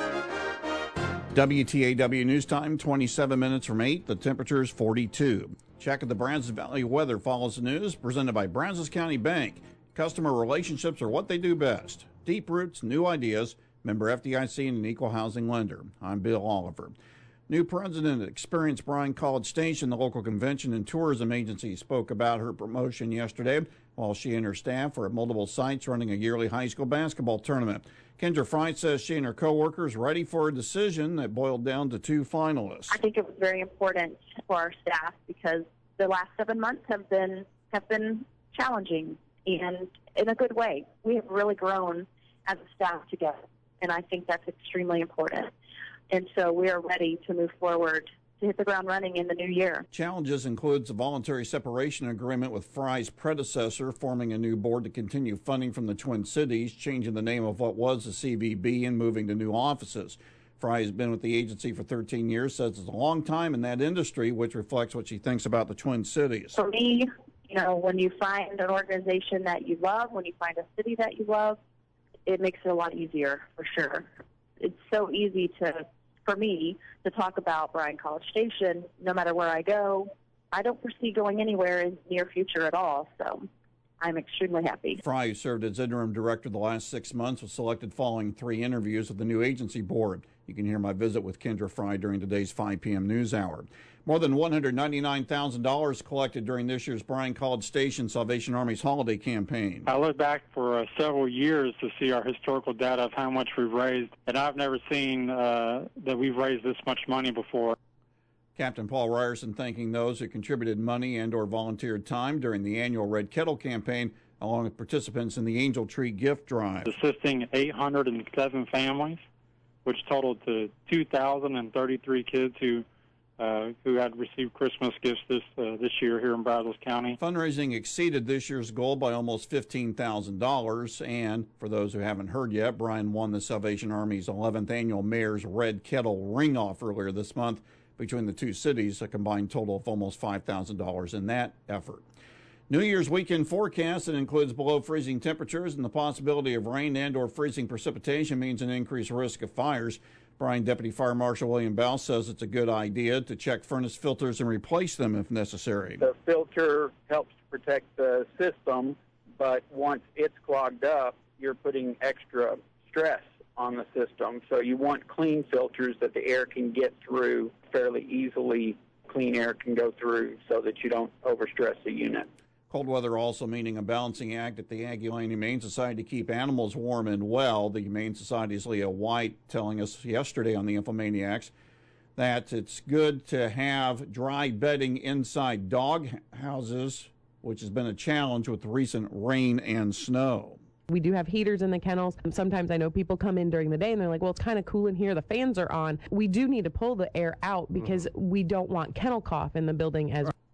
Speaker 1: W T A W News Time, twenty-seven minutes from eight. The temperature is forty-two. Check of the Brazos Valley weather follows the news, presented by Brazos County Bank. Customer relationships are what they do best. Deep roots, new ideas. Member F D I C and an equal housing lender. I'm Bill Oliver. New president at Experience Bryan College Station, the local convention and tourism agency, spoke about her promotion yesterday while she and her staff were at multiple sites running a yearly high school basketball tournament. Kendra Fry says she and her coworkers ready for a decision that boiled down to two finalists.
Speaker 6: I think it was very important for our staff because the last seven months have been have been challenging and in a good way. We have really grown as a staff together, and I think that's extremely important. And so we are ready to move forward to hit the ground running in the new year.
Speaker 1: Challenges includes a voluntary separation agreement with Fry's predecessor, forming a new board to continue funding from the Twin Cities, changing the name of what was the C V B, and moving to new offices. Fry has been with the agency for thirteen years, says it's a long time in that industry, which reflects what she thinks about the Twin Cities.
Speaker 6: For me, you know, when you find an organization that you love, when you find a city that you love, it makes it a lot easier, for sure. It's so easy to, for me, to talk about Bryan College Station. No matter where I go, I don't foresee going anywhere in the near future at all, so I'm extremely happy.
Speaker 1: Fry, who served as interim director the last six months, was selected following three interviews with the new agency board. You can hear my visit with Kendra Fry during today's five p.m. news hour. More than one hundred ninety-nine thousand dollars collected during this year's Bryan College Station Salvation Army's holiday campaign.
Speaker 2: I look back for uh, several years to see our historical data of how much we've raised, and I've never seen uh, that we've raised this much money before.
Speaker 1: Captain Paul Ryerson thanking those who contributed money and or volunteered time during the annual Red Kettle campaign, along with participants in the Angel Tree gift drive.
Speaker 2: Assisting eight hundred seven families, which totaled to two thousand thirty-three kids who uh, who had received Christmas gifts this uh, this year here in Brazos County.
Speaker 1: Fundraising exceeded this year's goal by almost fifteen thousand dollars. And for those who haven't heard yet, Bryan won the Salvation Army's eleventh annual Mayor's Red Kettle Ring-Off earlier this month between the two cities, a combined total of almost five thousand dollars in that effort. New Year's weekend forecast that includes below freezing temperatures and the possibility of rain and or freezing precipitation means an increased risk of fires. Bryan Deputy Fire Marshal William Bell says it's a good idea to check furnace filters and replace them if necessary.
Speaker 3: The filter helps protect the system, but once it's clogged up, you're putting extra stress on the system. So you want clean filters that the air can get through fairly easily. Clean air can go through so that you don't overstress the unit.
Speaker 1: Cold weather also meaning a balancing act at the Aggie Lane Humane Society to keep animals warm and well. The Humane Society's Leah White telling us yesterday on the Infomaniacs that it's good to have dry bedding inside dog houses, which has been a challenge with recent rain and snow.
Speaker 5: We do have heaters in the kennels. Sometimes I know people come in during the day and they're like, well, it's kind of cool in here. The fans are on. We do need to pull the air out because mm-hmm. we don't want kennel cough in the building as well.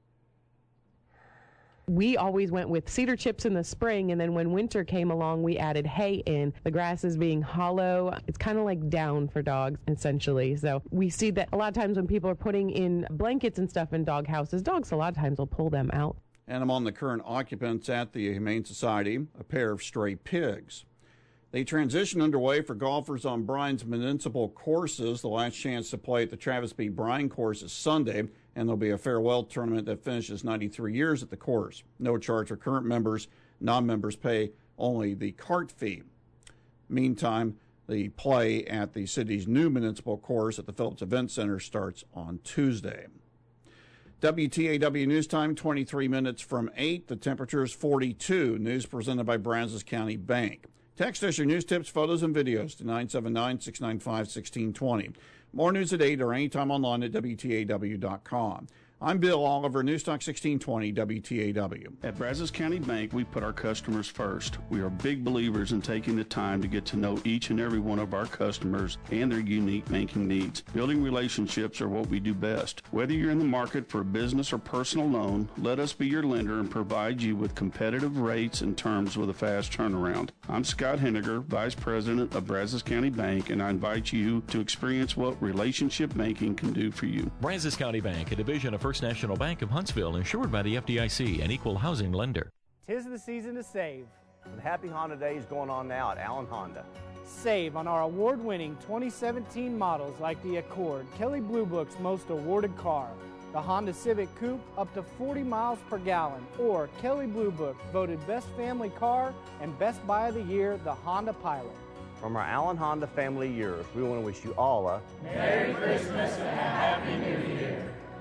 Speaker 5: We always went with cedar chips in the spring, and then when winter came along, we added hay in. The grass is being hollow. It's kind of like down for dogs, essentially. So we see that a lot of times when people are putting in blankets and stuff in dog houses, dogs a lot of times will pull them out.
Speaker 1: And among the current occupants at the Humane Society, a pair of stray pigs. The transition underway for golfers on Bryan's municipal courses. The last chance to play at the Travis B. Bryan course is Sunday, and there'll be a farewell tournament that finishes ninety-three years at the course. No charge for current members. Non-members pay only the cart fee. Meantime, the play at the city's new municipal course at the Phillips Event Center starts on Tuesday. W T A W News Time, twenty-three minutes from eight. The temperature is forty-two. News presented by Brazos County Bank. Text us your news tips, photos, and videos to nine seven nine, six nine five, one six two zero. More news at eight or anytime online at W T A W dot com. I'm Bill Oliver, News Talk sixteen twenty W T A W.
Speaker 23: At Brazos County Bank, we put our customers first. We are big believers in taking the time to get to know each and every one of our customers and their unique banking needs. Building relationships are what we do best. Whether you're in the market for a business or personal loan, let us be your lender and provide you with competitive rates and terms with a fast turnaround. I'm Scott Henniger, Vice President of Brazos County Bank, and I invite you to experience what relationship banking can do for you.
Speaker 24: Brazos County Bank, a division of First National Bank of Huntsville, insured by the F D I C, an equal housing lender.
Speaker 25: Tis the season to save.
Speaker 26: With Happy Honda Days going on now at Allen Honda.
Speaker 25: Save on our award-winning twenty seventeen models like the Accord, Kelley Blue Book's most awarded car, the Honda Civic Coupe up to forty miles per gallon, or Kelley Blue Book voted best family car and best buy of the year, the Honda Pilot.
Speaker 26: From our Allen Honda family years, we want to wish you all a
Speaker 27: Merry Christmas and a Happy New Year.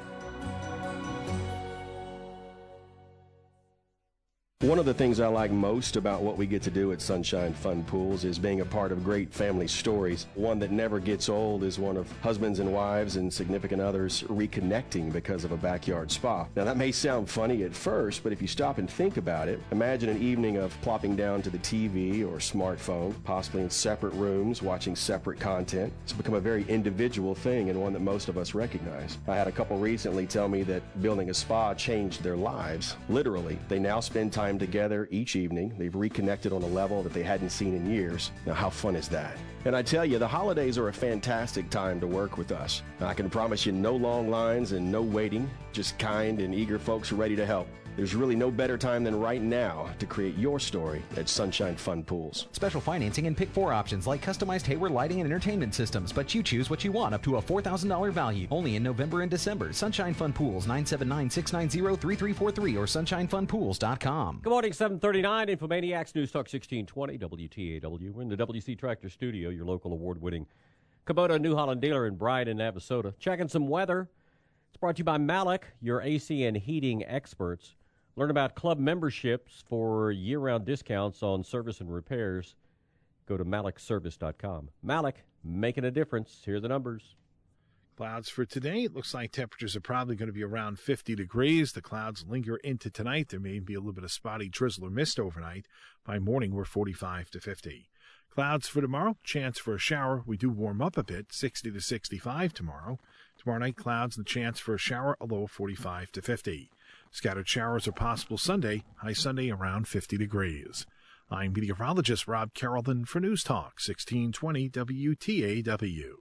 Speaker 28: One of the things I like most about what we get to do at Sunshine Fun Pools is being a part of great family stories. One that never gets old is one of husbands and wives and significant others reconnecting because of a backyard spa. Now that may sound funny at first, but if you stop and think about it, imagine an evening of plopping down to the T V or smartphone, possibly in separate rooms, watching separate content. It's become a very individual thing and one that most of us recognize. I had a couple recently tell me that building a spa changed their lives. Literally, they now spend time together each evening. They've reconnected on a level that they hadn't seen in years. Now, how fun is that? And I tell you, the holidays are a fantastic time to work with us. I can promise you no long lines and no waiting, just kind and eager folks ready to help. There's really no better time than right now to create your story at Sunshine Fun Pools.
Speaker 16: Special financing and pick four options like customized Hayward lighting and entertainment systems, but you choose what you want up to a four thousand dollars value. Only in November and December. Sunshine Fun Pools, nine seven nine, six nine zero, three three four three or sunshine fun pools dot com.
Speaker 4: Good morning, seven thirty-nine, Infomaniacs, News Talk sixteen twenty, W T A W. We're in the W C Tractor Studio, your local award-winning Kubota New Holland dealer in Bryan and Navasota. Checking some weather. It's brought to you by Malik, your A C and heating experts. Learn about club memberships for year-round discounts on service and repairs. Go to malik service dot com. Malik, making a difference. Here are the numbers.
Speaker 7: Clouds for today. It looks like temperatures are probably going to be around fifty degrees. The clouds linger into tonight. There may be a little bit of spotty drizzle or mist overnight. By morning, we're forty-five to fifty. Clouds for tomorrow. Chance for a shower. We do warm up a bit, sixty to sixty-five tomorrow. Tomorrow night, clouds and the chance for a shower, a low of forty-five to fifty. Scattered showers are possible Sunday. High Sunday around fifty degrees. I'm meteorologist Rob Carrollton for News Talk sixteen twenty W T A W.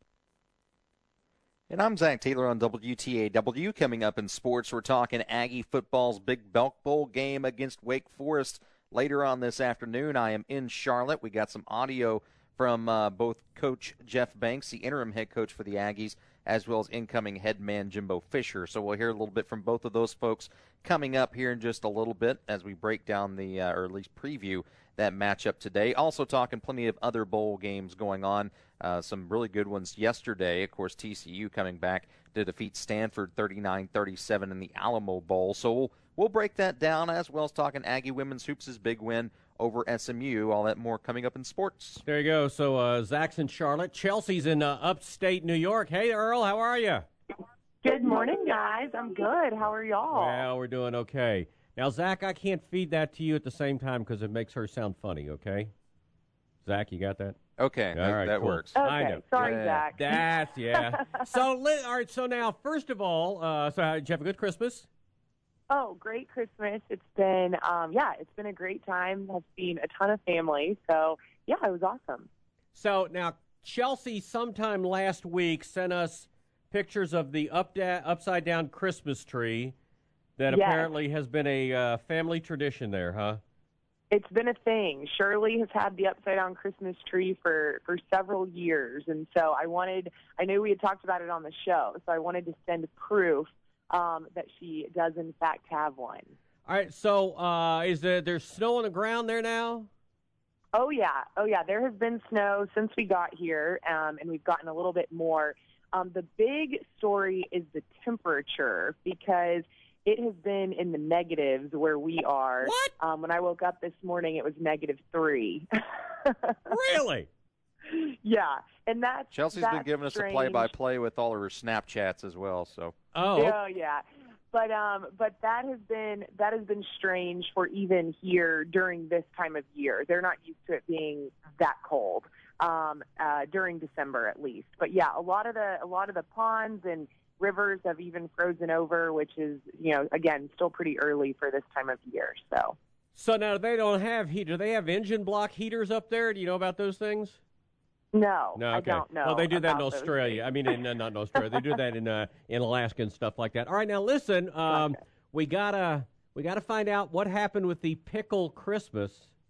Speaker 12: And I'm Zach Taylor on W T A W. Coming up in sports, we're talking Aggie football's Big Belk Bowl game against Wake Forest later on this afternoon. I am in Charlotte. We got some audio from uh, both Coach Jeff Banks, the interim head coach for the Aggies, as well as incoming head man Jimbo Fisher. So we'll hear a little bit from both of those folks coming up here in just a little bit as we break down the, uh, or at least preview that matchup today. Also talking plenty of other bowl games going on. Uh, some really good ones yesterday. Of course, T C U coming back to defeat Stanford thirty-nine thirty-seven in the Alamo Bowl. So we'll, we'll break that down, as well as talking Aggie Women's Hoops' big win over S M U. All that more coming up in sports.
Speaker 4: There you go. So uh, Zach's in Charlotte. Chelsea's in uh, upstate New York. Hey, Earl, how are you?
Speaker 8: Good morning, guys. I'm good. How are y'all?
Speaker 4: Well, we're doing okay. Now, Zach, I can't feed that to you at the same time because it makes her sound funny, okay? Zach, you got that?
Speaker 12: Okay,
Speaker 4: all
Speaker 12: that,
Speaker 4: right,
Speaker 12: that
Speaker 4: cool.
Speaker 12: works.
Speaker 8: Okay,
Speaker 4: I know.
Speaker 8: sorry,
Speaker 12: yeah.
Speaker 8: Zach.
Speaker 4: That's, yeah. so, all right, so now, first of all, uh, so did you have a good Christmas?
Speaker 8: Oh, great Christmas. It's been, um, yeah, it's been a great time. I've seen a ton of family. So, yeah, it was awesome.
Speaker 4: So, now, Chelsea sometime last week sent us pictures of the up da- upside-down Christmas tree that
Speaker 8: Yes.
Speaker 4: apparently has been a uh, family tradition there, huh?
Speaker 8: It's been a thing. Shirley has had the upside-down Christmas tree for, for several years. And so I wanted, I knew we had talked about it on the show, so I wanted to send proof um, that she does, in fact, have one.
Speaker 4: All right, so uh, is there there's snow on the ground there now?
Speaker 8: Oh, yeah. Oh, yeah. There has been snow since we got here, um, and we've gotten a little bit more. Um, the big story is the temperature, because it has been in the negatives where we are.
Speaker 4: What?
Speaker 8: Um, when I woke up this morning, it was negative three.
Speaker 4: Really?
Speaker 8: Yeah, and that's
Speaker 12: Chelsea's
Speaker 8: that's
Speaker 12: been giving
Speaker 8: strange.
Speaker 12: us a play-by-play with all of her Snapchats as well. So.
Speaker 4: Oh.
Speaker 8: Oh, yeah. But um, but that has been that has been strange for even here during this time of year. They're not used to it being that cold um, uh, during December, at least. But yeah, a lot of the a lot of the ponds and rivers have even frozen over, which is, you know, again, still pretty early for this time of year. So.
Speaker 4: So now they don't have heat. Do they have engine block heaters up there? Do you know about those things?
Speaker 8: No,
Speaker 4: No,
Speaker 8: I
Speaker 4: okay.
Speaker 8: don't know.
Speaker 4: Well, they do that in
Speaker 8: about those
Speaker 4: Australia. I mean, in, uh, not in Australia. They do that in uh, in Alaska and stuff like that. All right, now listen. Um,
Speaker 8: Gotcha.
Speaker 4: we gotta we gotta find out what happened with the pickle Christmas.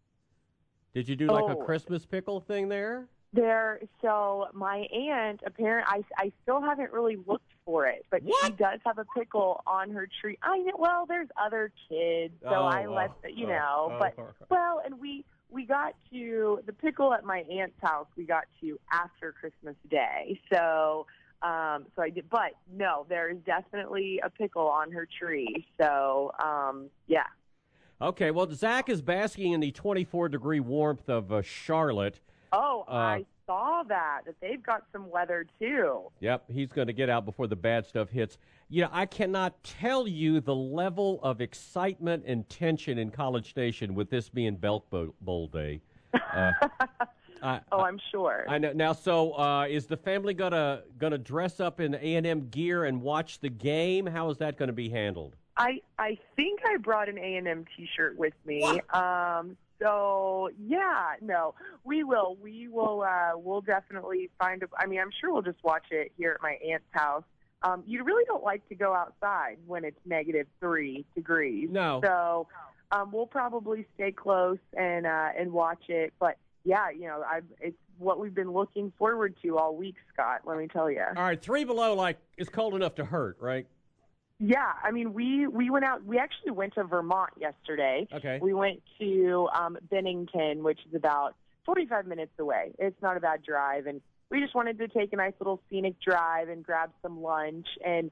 Speaker 4: Did you do like a
Speaker 8: Oh.
Speaker 4: Christmas pickle thing there?
Speaker 8: There, so my aunt, apparently, I, I still haven't really looked for it, but she does have a pickle on her tree. I know, well, there's other kids, so
Speaker 4: Oh,
Speaker 8: I let,
Speaker 4: oh,
Speaker 8: the, you
Speaker 4: oh,
Speaker 8: know,
Speaker 4: oh,
Speaker 8: but,
Speaker 4: oh.
Speaker 8: well, and we, we got to, the pickle at my aunt's house, we got to after Christmas Day, so, um, so I did, but no, there is definitely a pickle on her tree, so, um, yeah.
Speaker 4: Okay, well, Zach is basking in the twenty-four degree warmth of uh, Charlotte.
Speaker 8: Oh,
Speaker 4: Uh,
Speaker 8: I saw that, that they've got some weather, too.
Speaker 4: Yep, he's going to get out before the bad stuff hits. You know, I cannot tell you the level of excitement and tension in College Station with this being Belk Bowl Bowl Day. Uh, I,
Speaker 8: Oh, I'm sure.
Speaker 4: I know. Now, so uh, is the family gonna gonna dress up in A and M gear and watch the game? How is that going to be handled?
Speaker 8: I I think I brought an A and M T-shirt with me. Um, so yeah, no, we will. We will. Uh, we'll definitely find a. I mean, I'm sure we'll just watch it here at my aunt's house. Um, you really don't like to go outside when it's negative three degrees.
Speaker 4: No.
Speaker 8: So um, we'll probably stay close and uh, and watch it. But yeah, you know, I it's what we've been looking forward to all week, Scott. Let me tell you.
Speaker 4: All right, three below, like, is cold enough to hurt, right?
Speaker 8: Yeah, I mean, we, we went out, we actually went to Vermont yesterday.
Speaker 4: Okay.
Speaker 8: We went to um, Bennington, which is about forty-five minutes away. It's not a bad drive, and we just wanted to take a nice little scenic drive and grab some lunch. And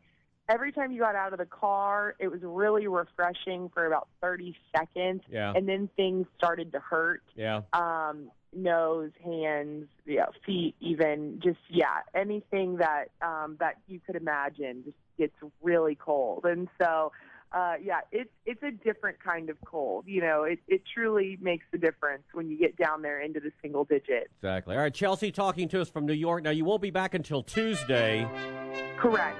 Speaker 8: every time you got out of the car, it was really refreshing for about thirty seconds.
Speaker 4: Yeah.
Speaker 8: And then things started to hurt.
Speaker 4: Yeah.
Speaker 8: Um, nose, hands, yeah, feet, even just, yeah, anything that, um, that you could imagine just gets really cold. And so, uh, yeah, it's, it's a different kind of cold. You know, it, it truly makes a difference when you get down there into the single digits.
Speaker 4: Exactly. All right, Chelsea talking to us from New York. Now, you won't be back until Tuesday.
Speaker 8: Correct.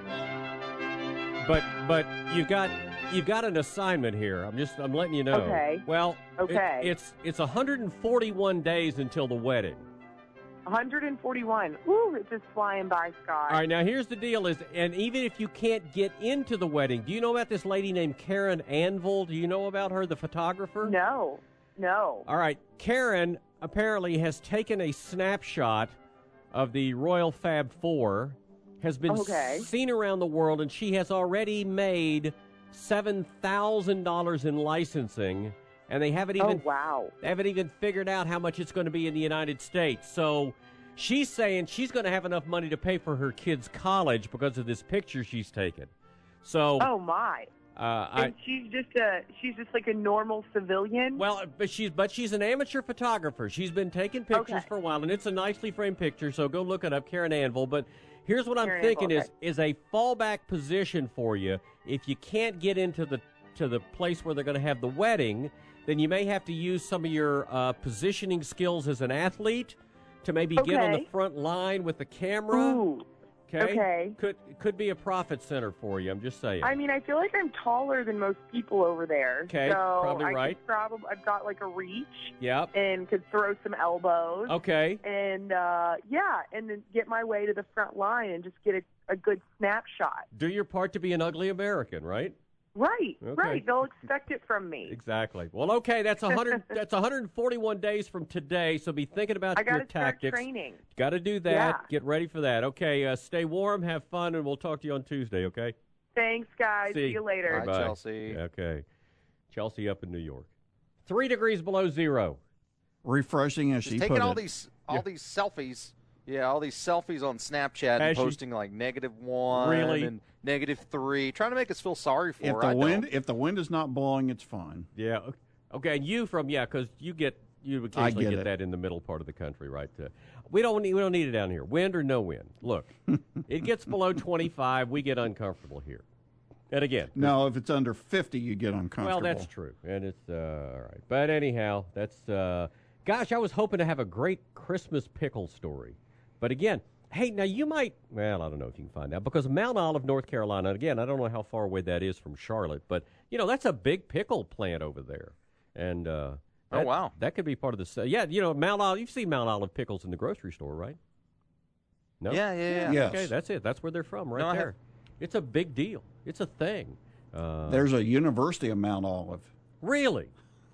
Speaker 4: But but you've got you've got an assignment here. I'm just I'm letting you know.
Speaker 8: Okay.
Speaker 4: Well,
Speaker 8: Okay.
Speaker 4: it- it's it's one hundred forty-one days until the wedding.
Speaker 8: one hundred forty-one. Woo, it's just flying by, Scott.
Speaker 4: All right, now here's the deal is, and even if you can't get into the wedding, do you know about this lady named Karen Anvil? Do you know about her, the photographer?
Speaker 8: No, no.
Speaker 4: All right, Karen apparently has taken a snapshot of the Royal Fab Four, has been
Speaker 8: Okay.
Speaker 4: seen around the world, and she has already made seven thousand dollars in licensing, and they haven't even
Speaker 8: Oh, wow.
Speaker 4: they haven't even figured out how much it's going to be in the United States. So she's saying she's going to have enough money to pay for her kids' college because of this picture she's taken. So
Speaker 8: Oh, my.
Speaker 4: uh,
Speaker 8: And
Speaker 4: I,
Speaker 8: she's just a she's just like a normal civilian.
Speaker 4: well, but she's but she's an amateur photographer. She's been taking pictures
Speaker 8: Okay.
Speaker 4: for a while, and it's a nicely framed picture. So go look it up, Karen Anvil. But here's what I'm
Speaker 8: Karen
Speaker 4: thinking
Speaker 8: Anvil,
Speaker 4: is is a fallback position for you if you can't get into the to the place where they're going to have the wedding. Then you may have to use some of your uh, positioning skills as an athlete to maybe get on the
Speaker 8: Okay.
Speaker 4: front line with the camera.
Speaker 8: Ooh.
Speaker 4: Okay.
Speaker 8: Okay.
Speaker 4: Could could be a profit center for you. I'm just saying.
Speaker 8: I mean, I feel like I'm taller than most people over there.
Speaker 4: Okay,
Speaker 8: so
Speaker 4: probably
Speaker 8: I
Speaker 4: right.
Speaker 8: Could probably, I've got like a reach
Speaker 4: Yep.
Speaker 8: and could throw some elbows.
Speaker 4: Okay.
Speaker 8: And uh, yeah, and then get my way to the front line and just get a, a good snapshot.
Speaker 4: Do your part to be an ugly American, right?
Speaker 8: Right,
Speaker 4: Okay.
Speaker 8: right. They'll expect it from me.
Speaker 4: Exactly. Well, okay, that's one hundred. That's one hundred forty-one days from today. So be thinking about
Speaker 8: I
Speaker 4: your
Speaker 8: gotta start
Speaker 4: tactics.
Speaker 8: training.
Speaker 4: Got to do that.
Speaker 8: Yeah.
Speaker 4: Get ready for that. Okay. Uh, stay warm, have fun, and we'll talk to you on Tuesday. Okay.
Speaker 8: Thanks, guys. See, you later.
Speaker 12: Bye,
Speaker 4: Bye.
Speaker 12: Chelsea.
Speaker 4: Okay. Chelsea up in New York. Three degrees below zero.
Speaker 1: Refreshing as
Speaker 12: She's
Speaker 1: she
Speaker 12: taking
Speaker 1: put
Speaker 12: all
Speaker 1: it.
Speaker 12: these all these selfies. Yeah, all these selfies on Snapchat
Speaker 4: Has
Speaker 12: and
Speaker 4: she-
Speaker 12: posting like negative one
Speaker 4: Really?
Speaker 12: and negative three, trying to make us feel sorry for
Speaker 1: If
Speaker 12: her.
Speaker 1: the
Speaker 12: I
Speaker 1: wind,
Speaker 12: don't.
Speaker 1: if the wind is not blowing, it's fine.
Speaker 4: Yeah. ok- Okay. And you from yeah, because you get you
Speaker 1: I
Speaker 4: occasionally
Speaker 1: get
Speaker 4: get
Speaker 1: it.
Speaker 4: that in the middle part of the country, right? Uh, we don't need we don't need it down here. Wind or no wind. Look, it gets below twenty-five, we get uncomfortable here. And again,
Speaker 1: No, if it's under fifty, you get uncomfortable.
Speaker 4: well, that's true, and it's uh, all right. But anyhow, that's uh, gosh, I was hoping to have a great Christmas pickle story, but again, hey, now you might. Well, I don't know if you can find out because Mount Olive, North Carolina. Again, I don't know how far away that is from Charlotte, but you know that's a big pickle plant over there, and uh,
Speaker 12: Oh,
Speaker 4: that-
Speaker 12: wow.
Speaker 4: that could be part of the. s- Yeah, you know Mount Olive. You've seen Mount Olive pickles in the grocery store, right? No.
Speaker 12: Yeah, yeah, yeah.
Speaker 1: Yes.
Speaker 4: Okay, that's it. That's where they're from, right
Speaker 12: No, I
Speaker 4: there.
Speaker 12: have-
Speaker 4: It's a big deal. It's a thing. Uh,
Speaker 1: There's a University of Mount Olive.
Speaker 4: Really?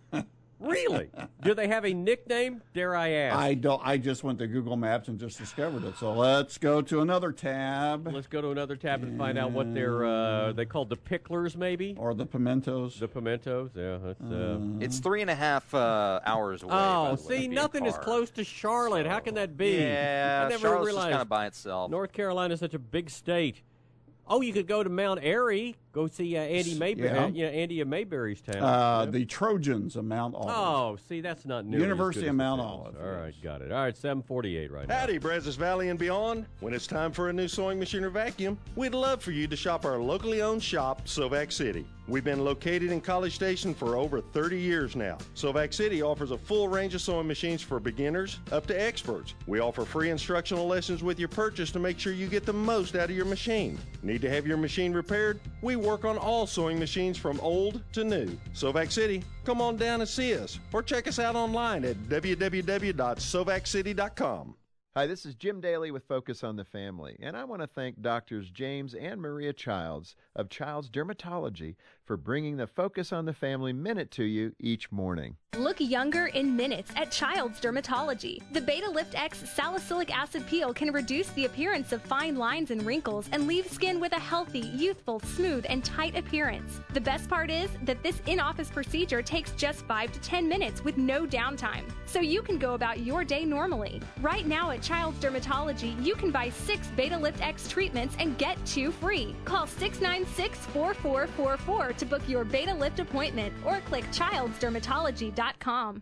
Speaker 4: Really? Do they have a nickname? Dare I ask?
Speaker 1: I don't. I just went to Google Maps and just discovered it. So let's go to another tab.
Speaker 4: Let's go to another tab and find out what they're uh, they called the picklers, maybe,
Speaker 1: or the pimentos.
Speaker 4: The pimentos, yeah. That's, uh,
Speaker 12: It's three and a half uh, hours away. by
Speaker 4: oh,
Speaker 12: the way,
Speaker 4: see,
Speaker 12: via
Speaker 4: nothing is
Speaker 12: car.
Speaker 4: close to Charlotte. How can that be?
Speaker 12: Yeah,
Speaker 4: I never
Speaker 12: Charlotte's just
Speaker 4: realized
Speaker 12: kind of by itself.
Speaker 4: North Carolina is such a big state. Oh, you could go to Mount Airy, go see uh, Andy Mayberry,
Speaker 1: Yeah.
Speaker 4: uh, you know, Andy of Mayberry's town.
Speaker 1: Uh,
Speaker 4: Yeah.
Speaker 1: The Trojans of Mount Olive.
Speaker 4: Oh, see, that's not nearly
Speaker 1: University
Speaker 4: as
Speaker 1: of
Speaker 4: good as
Speaker 1: Mount
Speaker 4: the
Speaker 1: Olive,
Speaker 4: Pickles. All right, got it. All right, seven forty-eight right now.
Speaker 9: Howdy, Brazos Valley and beyond. When it's time for a new sewing machine or vacuum, we'd love for you to shop our locally owned shop, Sovac City. We've been located in College Station for over thirty years now. Sovac City offers a full range of sewing machines for beginners up to experts. We offer free instructional lessons with your purchase to make sure you get the most out of your machine. Need to have your machine repaired? We work on all sewing machines from old to new. Sovac City, come on down and see us or check us out online at w w w dot sovac city dot com.
Speaker 10: Hi, this is Jim Daly with Focus on the Family, and I want to thank Doctors James and Maria Childs of Childs Dermatology for bringing the Focus on the Family Minute to you each morning.
Speaker 11: Look younger in minutes at Child's Dermatology. The Beta Lift X salicylic acid peel can reduce the appearance of fine lines and wrinkles and leave skin with a healthy, youthful, smooth, and tight appearance. The best part is that this in-office procedure takes just five to ten minutes with no downtime, so you can go about your day normally. Right now at Child's Dermatology, you can buy six Beta Lift X treatments and get two free. Call six nine six, four four four four to book your Beta Lift appointment or click childs dermatology dot com.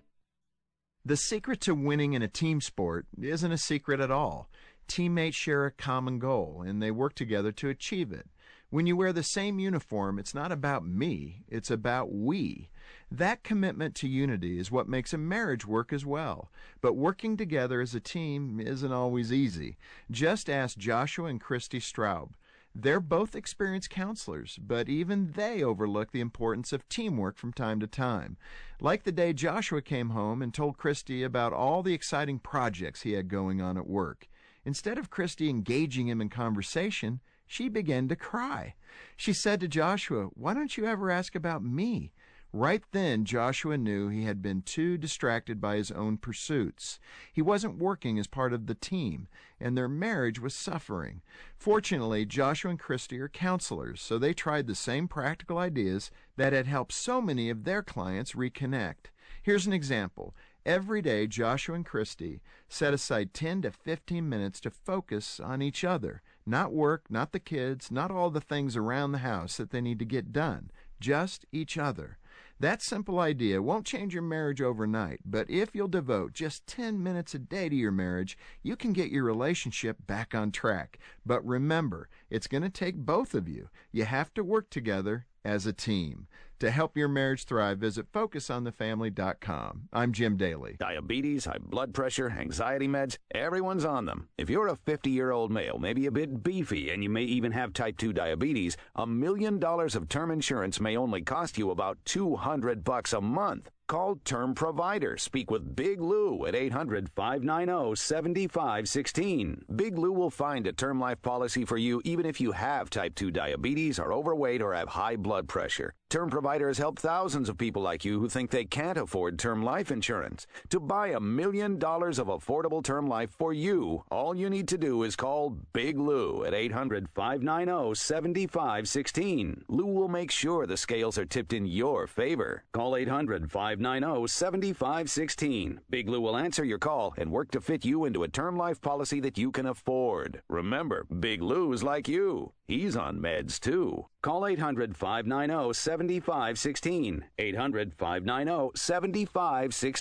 Speaker 10: The secret to winning in a team sport isn't a secret at all. Teammates share a common goal, and they work together to achieve it. When you wear the same uniform, it's not about me, it's about we. That commitment to unity is what makes a marriage work as well. But working together as a team isn't always easy. Just ask Joshua and Christy Straub. They're both experienced counselors, but even they overlook the importance of teamwork from time to time. Like the day Joshua came home and told Christy about all the exciting projects he had going on at work. Instead of Christy engaging him in conversation, she began to cry. She said to Joshua, "Why don't you ever ask about me?" Right then, Joshua knew he had been too distracted by his own pursuits. He wasn't working as part of the team, and their marriage was suffering. Fortunately, Joshua and Christy are counselors, so they tried the same practical ideas that had helped so many of their clients reconnect. Here's an example. Every day, Joshua and Christy set aside ten to fifteen minutes to focus on each other. Not work, not the kids, not all the things around the house that they need to get done. Just each other. That simple idea won't change your marriage overnight, but if you'll devote just ten minutes a day to your marriage, you can get your relationship back on track. But remember, it's going to take both of you. You have to work together as a team. To help your marriage thrive, visit focus on the family dot com. I'm Jim Daly.
Speaker 13: Diabetes, high blood pressure, anxiety meds, everyone's on them. If you're a fifty-year-old male, maybe a bit beefy, and you may even have type two diabetes, a million dollars of term insurance may only cost you about two hundred bucks a month. Call Term Provider. Speak with Big Lou at eight hundred, five nine zero, seven five one six. Big Lou will find a term life policy for you even if you have type two diabetes, are overweight, or have high blood pressure. Term Provider has helped thousands of people like you who think they can't afford term life insurance. To buy a million dollars of affordable term life for you, all you need to do is call Big Lou at eight hundred, five nine zero, seven five one six. Lou will make sure the scales are tipped in your favor. Call eight hundred, five nine zero, seven five one six. Big Lou will answer your call and work to fit you into a term life policy that you can afford. Remember, Big Lou's like you. He's on meds, too. Call eight hundred, five nine zero, seven five one six. eight hundred, five nine zero, seven five one six.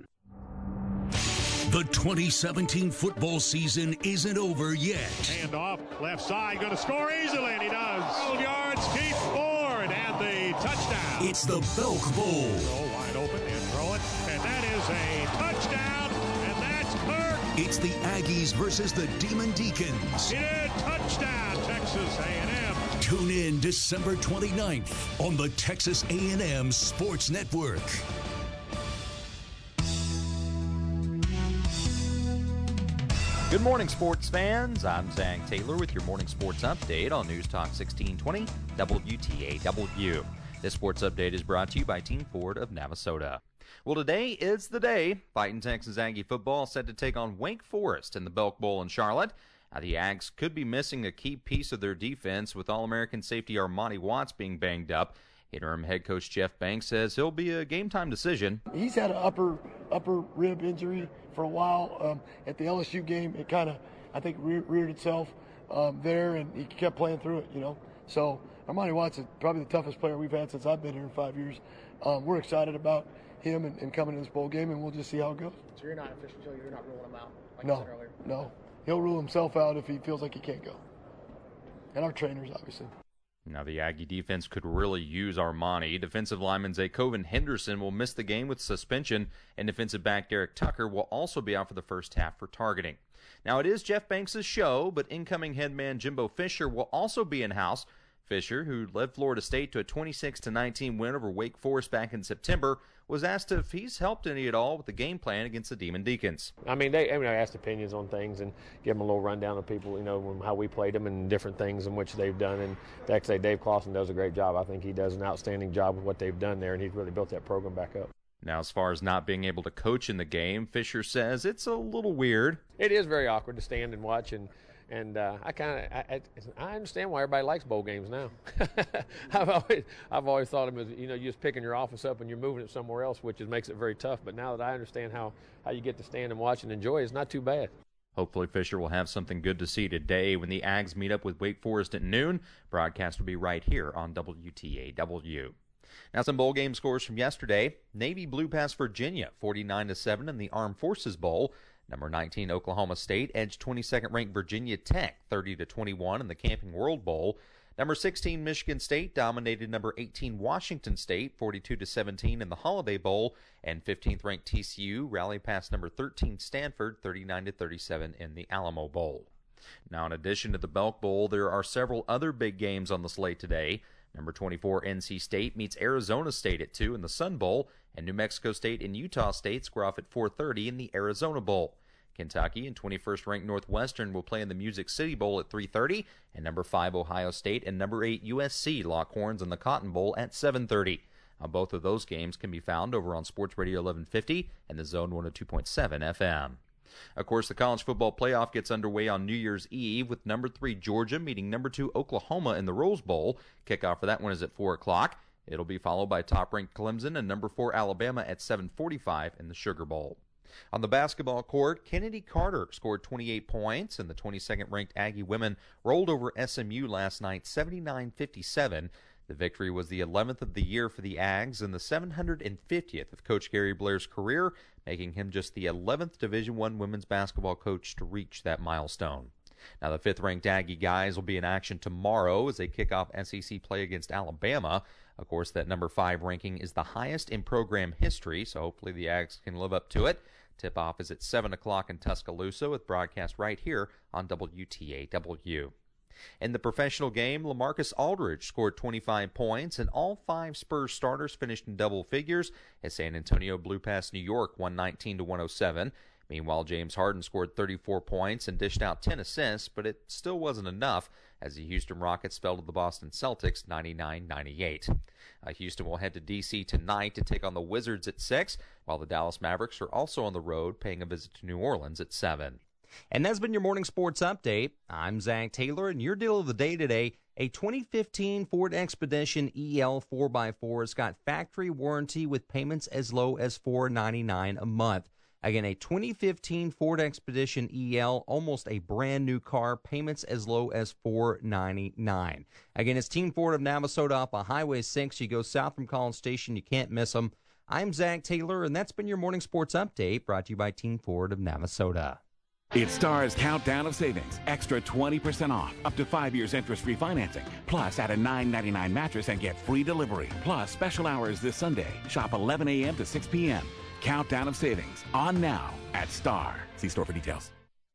Speaker 14: The twenty seventeen football season isn't over yet.
Speaker 15: Hand off, left side, going to score easily, and he does. twelve yards, Keith Ford, and the touchdown.
Speaker 14: It's the Belk Bowl.
Speaker 15: Throw wide open and throw it, and that is a touchdown, and that's Kirk.
Speaker 14: It's the Aggies versus the Demon Deacons.
Speaker 15: It is touchdown, Texas A and M.
Speaker 14: Tune in December twenty-ninth on the Texas A and M Sports Network.
Speaker 12: Good morning, sports fans. I'm Zach Taylor with your morning sports update on News Talk sixteen twenty W T A W. This sports update is brought to you by Team Ford of Navasota. Well, today is the day. Fighting Texas Aggie football set to take on Wake Forest in the Belk Bowl in Charlotte. Now, the Ags could be missing a key piece of their defense with All-American safety Armani Watts being banged up. Interim head coach Jeff Banks says he'll be a game-time decision.
Speaker 17: He's had an upper upper rib injury for a while. Um, at the L S U game, it kind of, I think, re- reared itself um, there, and he kept playing through it, you know. So Armani Watts is probably the toughest player we've had since I've been here in five years. Um, we're excited about him and, and coming to this bowl game, and we'll just see how it goes.
Speaker 18: So you're not official, so you're not ruling him out, like
Speaker 17: no,
Speaker 18: you said earlier?
Speaker 17: No, he'll rule himself out if he feels like he can't go. And our trainers, obviously.
Speaker 12: Now, the Aggie defense could really use Armani. Defensive lineman Zakoven Henderson will miss the game with suspension, and defensive back Derek Tucker will also be out for the first half for targeting. Now, it is Jeff Banks' show, but incoming head man Jimbo Fisher will also be in-house. Fisher, who led Florida State to a twenty-six to nineteen win over Wake Forest back in September, was asked if he's helped any at all with the game plan against the Demon Deacons.
Speaker 19: I mean, they I mean, I asked opinions on things and give them a little rundown of people, you know, how we played them and different things in which they've done. And like I say, Dave Clawson does a great job. I think he does an outstanding job with what they've done there, and he's really built that program back up.
Speaker 12: Now, as far as not being able to coach in the game, Fisher says it's a little weird.
Speaker 19: It is very awkward to stand and watch, and And uh, I kind of I, I understand why everybody likes bowl games now. I've always I've always thought of them as, you know, you're just picking your office up and you're moving it somewhere else, which is, makes it very tough. But now that I understand how, how you get to stand and watch and enjoy, it's not too bad.
Speaker 12: Hopefully Fisher will have something good to see today when the Ags meet up with Wake Forest at noon. Broadcast will be right here on W T A W. Now some bowl game scores from yesterday. Navy blew past Virginia forty-nine to seven in the Armed Forces Bowl. Number nineteen Oklahoma State edged twenty-second ranked Virginia Tech thirty to twenty-one in the Camping World Bowl. Number sixteen Michigan State dominated number eighteen Washington State forty-two to seventeen in the Holiday Bowl, and fifteenth ranked T C U rallied past number thirteen Stanford thirty-nine to thirty-seven in the Alamo Bowl. Now in addition to the Belk Bowl, there are several other big games on the slate today. Number twenty-four N C State meets Arizona State at two in the Sun Bowl, and New Mexico State and Utah State square off at four thirty in the Arizona Bowl. Kentucky and twenty-first ranked Northwestern will play in the Music City Bowl at three thirty, and number five Ohio State and number eight U S C lock horns in the Cotton Bowl at seven thirty. Now, both of those games can be found over on Sports Radio eleven fifty and the Zone one oh two point seven F M. Of course, the college football playoff gets underway on New Year's Eve with number three Georgia meeting number two Oklahoma in the Rose Bowl. Kickoff for that one is at four o'clock. It'll be followed by top-ranked Clemson and number four Alabama at seven forty-five in the Sugar Bowl. On the basketball court, Kennedy Carter scored twenty-eight points, and the twenty-second ranked Aggie women rolled over S M U last night seventy-nine fifty-seven. The victory was the eleventh of the year for the Ags and the seven hundred fiftieth of Coach Gary Blair's career, making him just the eleventh Division I women's basketball coach to reach that milestone. Now, the fifth-ranked Aggie guys will be in action tomorrow as they kick off S E C play against Alabama. Of course, that number five ranking is the highest in program history, so hopefully the Ags can live up to it. Tip-off is at seven o'clock in Tuscaloosa with broadcast right here on W T A W. In the professional game, LaMarcus Aldridge scored twenty-five points, and all five Spurs starters finished in double figures as San Antonio blew past New York one nineteen to one oh seven. Meanwhile, James Harden scored thirty-four points and dished out ten assists, but it still wasn't enough as the Houston Rockets fell to the Boston Celtics ninety-nine ninety-eight. Uh, Houston will head to D C tonight to take on the Wizards at six, while the Dallas Mavericks are also on the road paying a visit to New Orleans at seven.
Speaker 2: And that's been your morning sports update. I'm Zach Taylor, and your deal of the day today, a twenty fifteen Ford Expedition E L four by four has got factory warranty with payments as low as four ninety-nine a month. Again, a twenty fifteen Ford Expedition E L, almost a brand new car, payments as low as four ninety-nine. Again, it's Team Ford of Navasota off of Highway six. You go south from College Station, you can't miss them. I'm Zach Taylor, and that's been your morning sports update brought to you by Team Ford of Navasota.
Speaker 3: It's Star's Countdown of Savings. Extra twenty percent off. Up to five years interest-free financing. Plus, add a nine ninety-nine mattress and get free delivery. Plus, special hours this Sunday. Shop eleven a.m. to six p.m. Countdown of Savings. On now at Star. See store for details.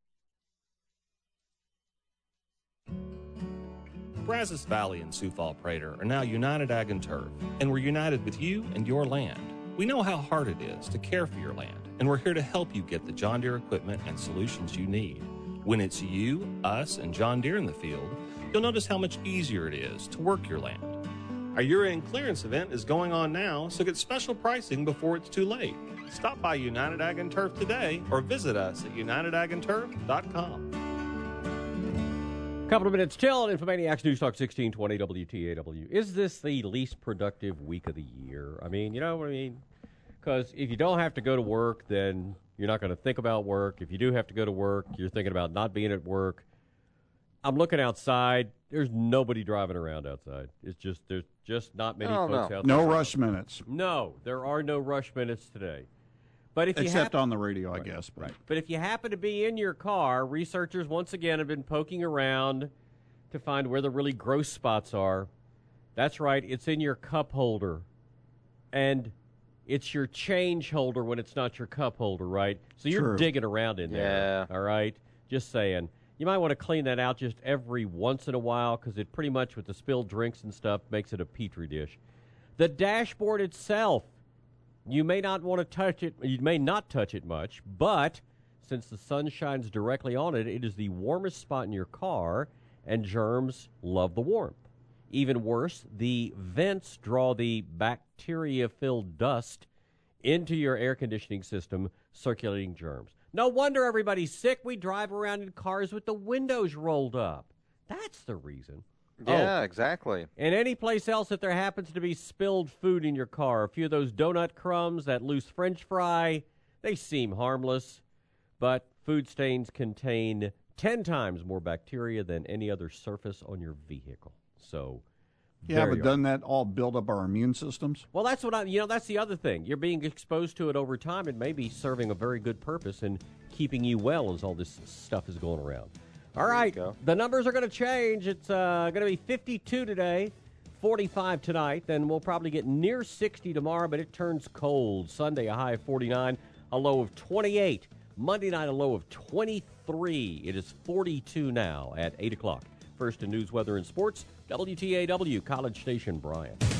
Speaker 5: Brazos Valley and Sioux Falls Prater are now United Ag and Turf, and we're united with you and your land. We know how hard it is to care for your land, and we're here to help you get the John Deere equipment and solutions you need. When it's you, us, and John Deere in the field, you'll notice how much easier it is to work your land. Our year-end clearance event is going on now, so get special pricing before it's too late. Stop by United Ag and Turf today or visit us at united ag and turf dot com.
Speaker 4: Couple of minutes till Infomaniacs News Talk sixteen twenty W T A W. Is this the least productive week of the year? I mean, you know what I mean? Because if you don't have to go to work, then you're not going to think about work. If you do have to go to work, you're thinking about not being at work. I'm looking outside. There's nobody driving around outside. It's just, there's just not many
Speaker 1: oh,
Speaker 4: folks
Speaker 1: no.
Speaker 4: outside.
Speaker 1: No rush minutes.
Speaker 4: No, there are no rush minutes today. But if you
Speaker 1: Except
Speaker 4: happen,
Speaker 1: on the radio, I
Speaker 4: right,
Speaker 1: guess. But.
Speaker 4: Right. But if you happen to be in your car, researchers once again have been poking around to find where the really gross spots are. That's right. It's in your cup holder. And it's your change holder when it's not your cup holder, right? So you're
Speaker 12: True.
Speaker 4: digging around in there.
Speaker 12: Yeah.
Speaker 4: All right? Just saying. You might want to clean that out just every once in a while because it pretty much, with the spilled drinks and stuff, makes it a petri dish. The dashboard itself, you may not want to touch it. You may not touch it much, but since the sun shines directly on it, it is the warmest spot in your car, and germs love the warmth. Even worse, the vents draw the bacteria-filled dust into your air conditioning system, circulating germs. No wonder everybody's sick. We drive around in cars with the windows rolled up. That's the reason.
Speaker 12: Yeah,
Speaker 4: oh,
Speaker 12: exactly.
Speaker 4: And any place else that there happens to be spilled food in your car, a few of those donut crumbs, that loose French fry, they seem harmless. But Food stains contain ten times more bacteria than any other surface on your vehicle. So,
Speaker 1: yeah, but doesn't that all build up our immune systems?
Speaker 4: Well, that's what I, you know, that's the other thing. You're being exposed to it over time. It may be serving a very good purpose in keeping you well as all this stuff is going around. All right, the numbers are going to change. It's uh, going to be fifty-two today, forty-five tonight. Then we'll probably get near sixty tomorrow, but it turns cold. Sunday, a high of forty-nine, a low of twenty-eight. Monday night, a low of twenty-three. It is forty-two now at eight o'clock. First in news, weather, and sports, W T A W, College Station, Bryant.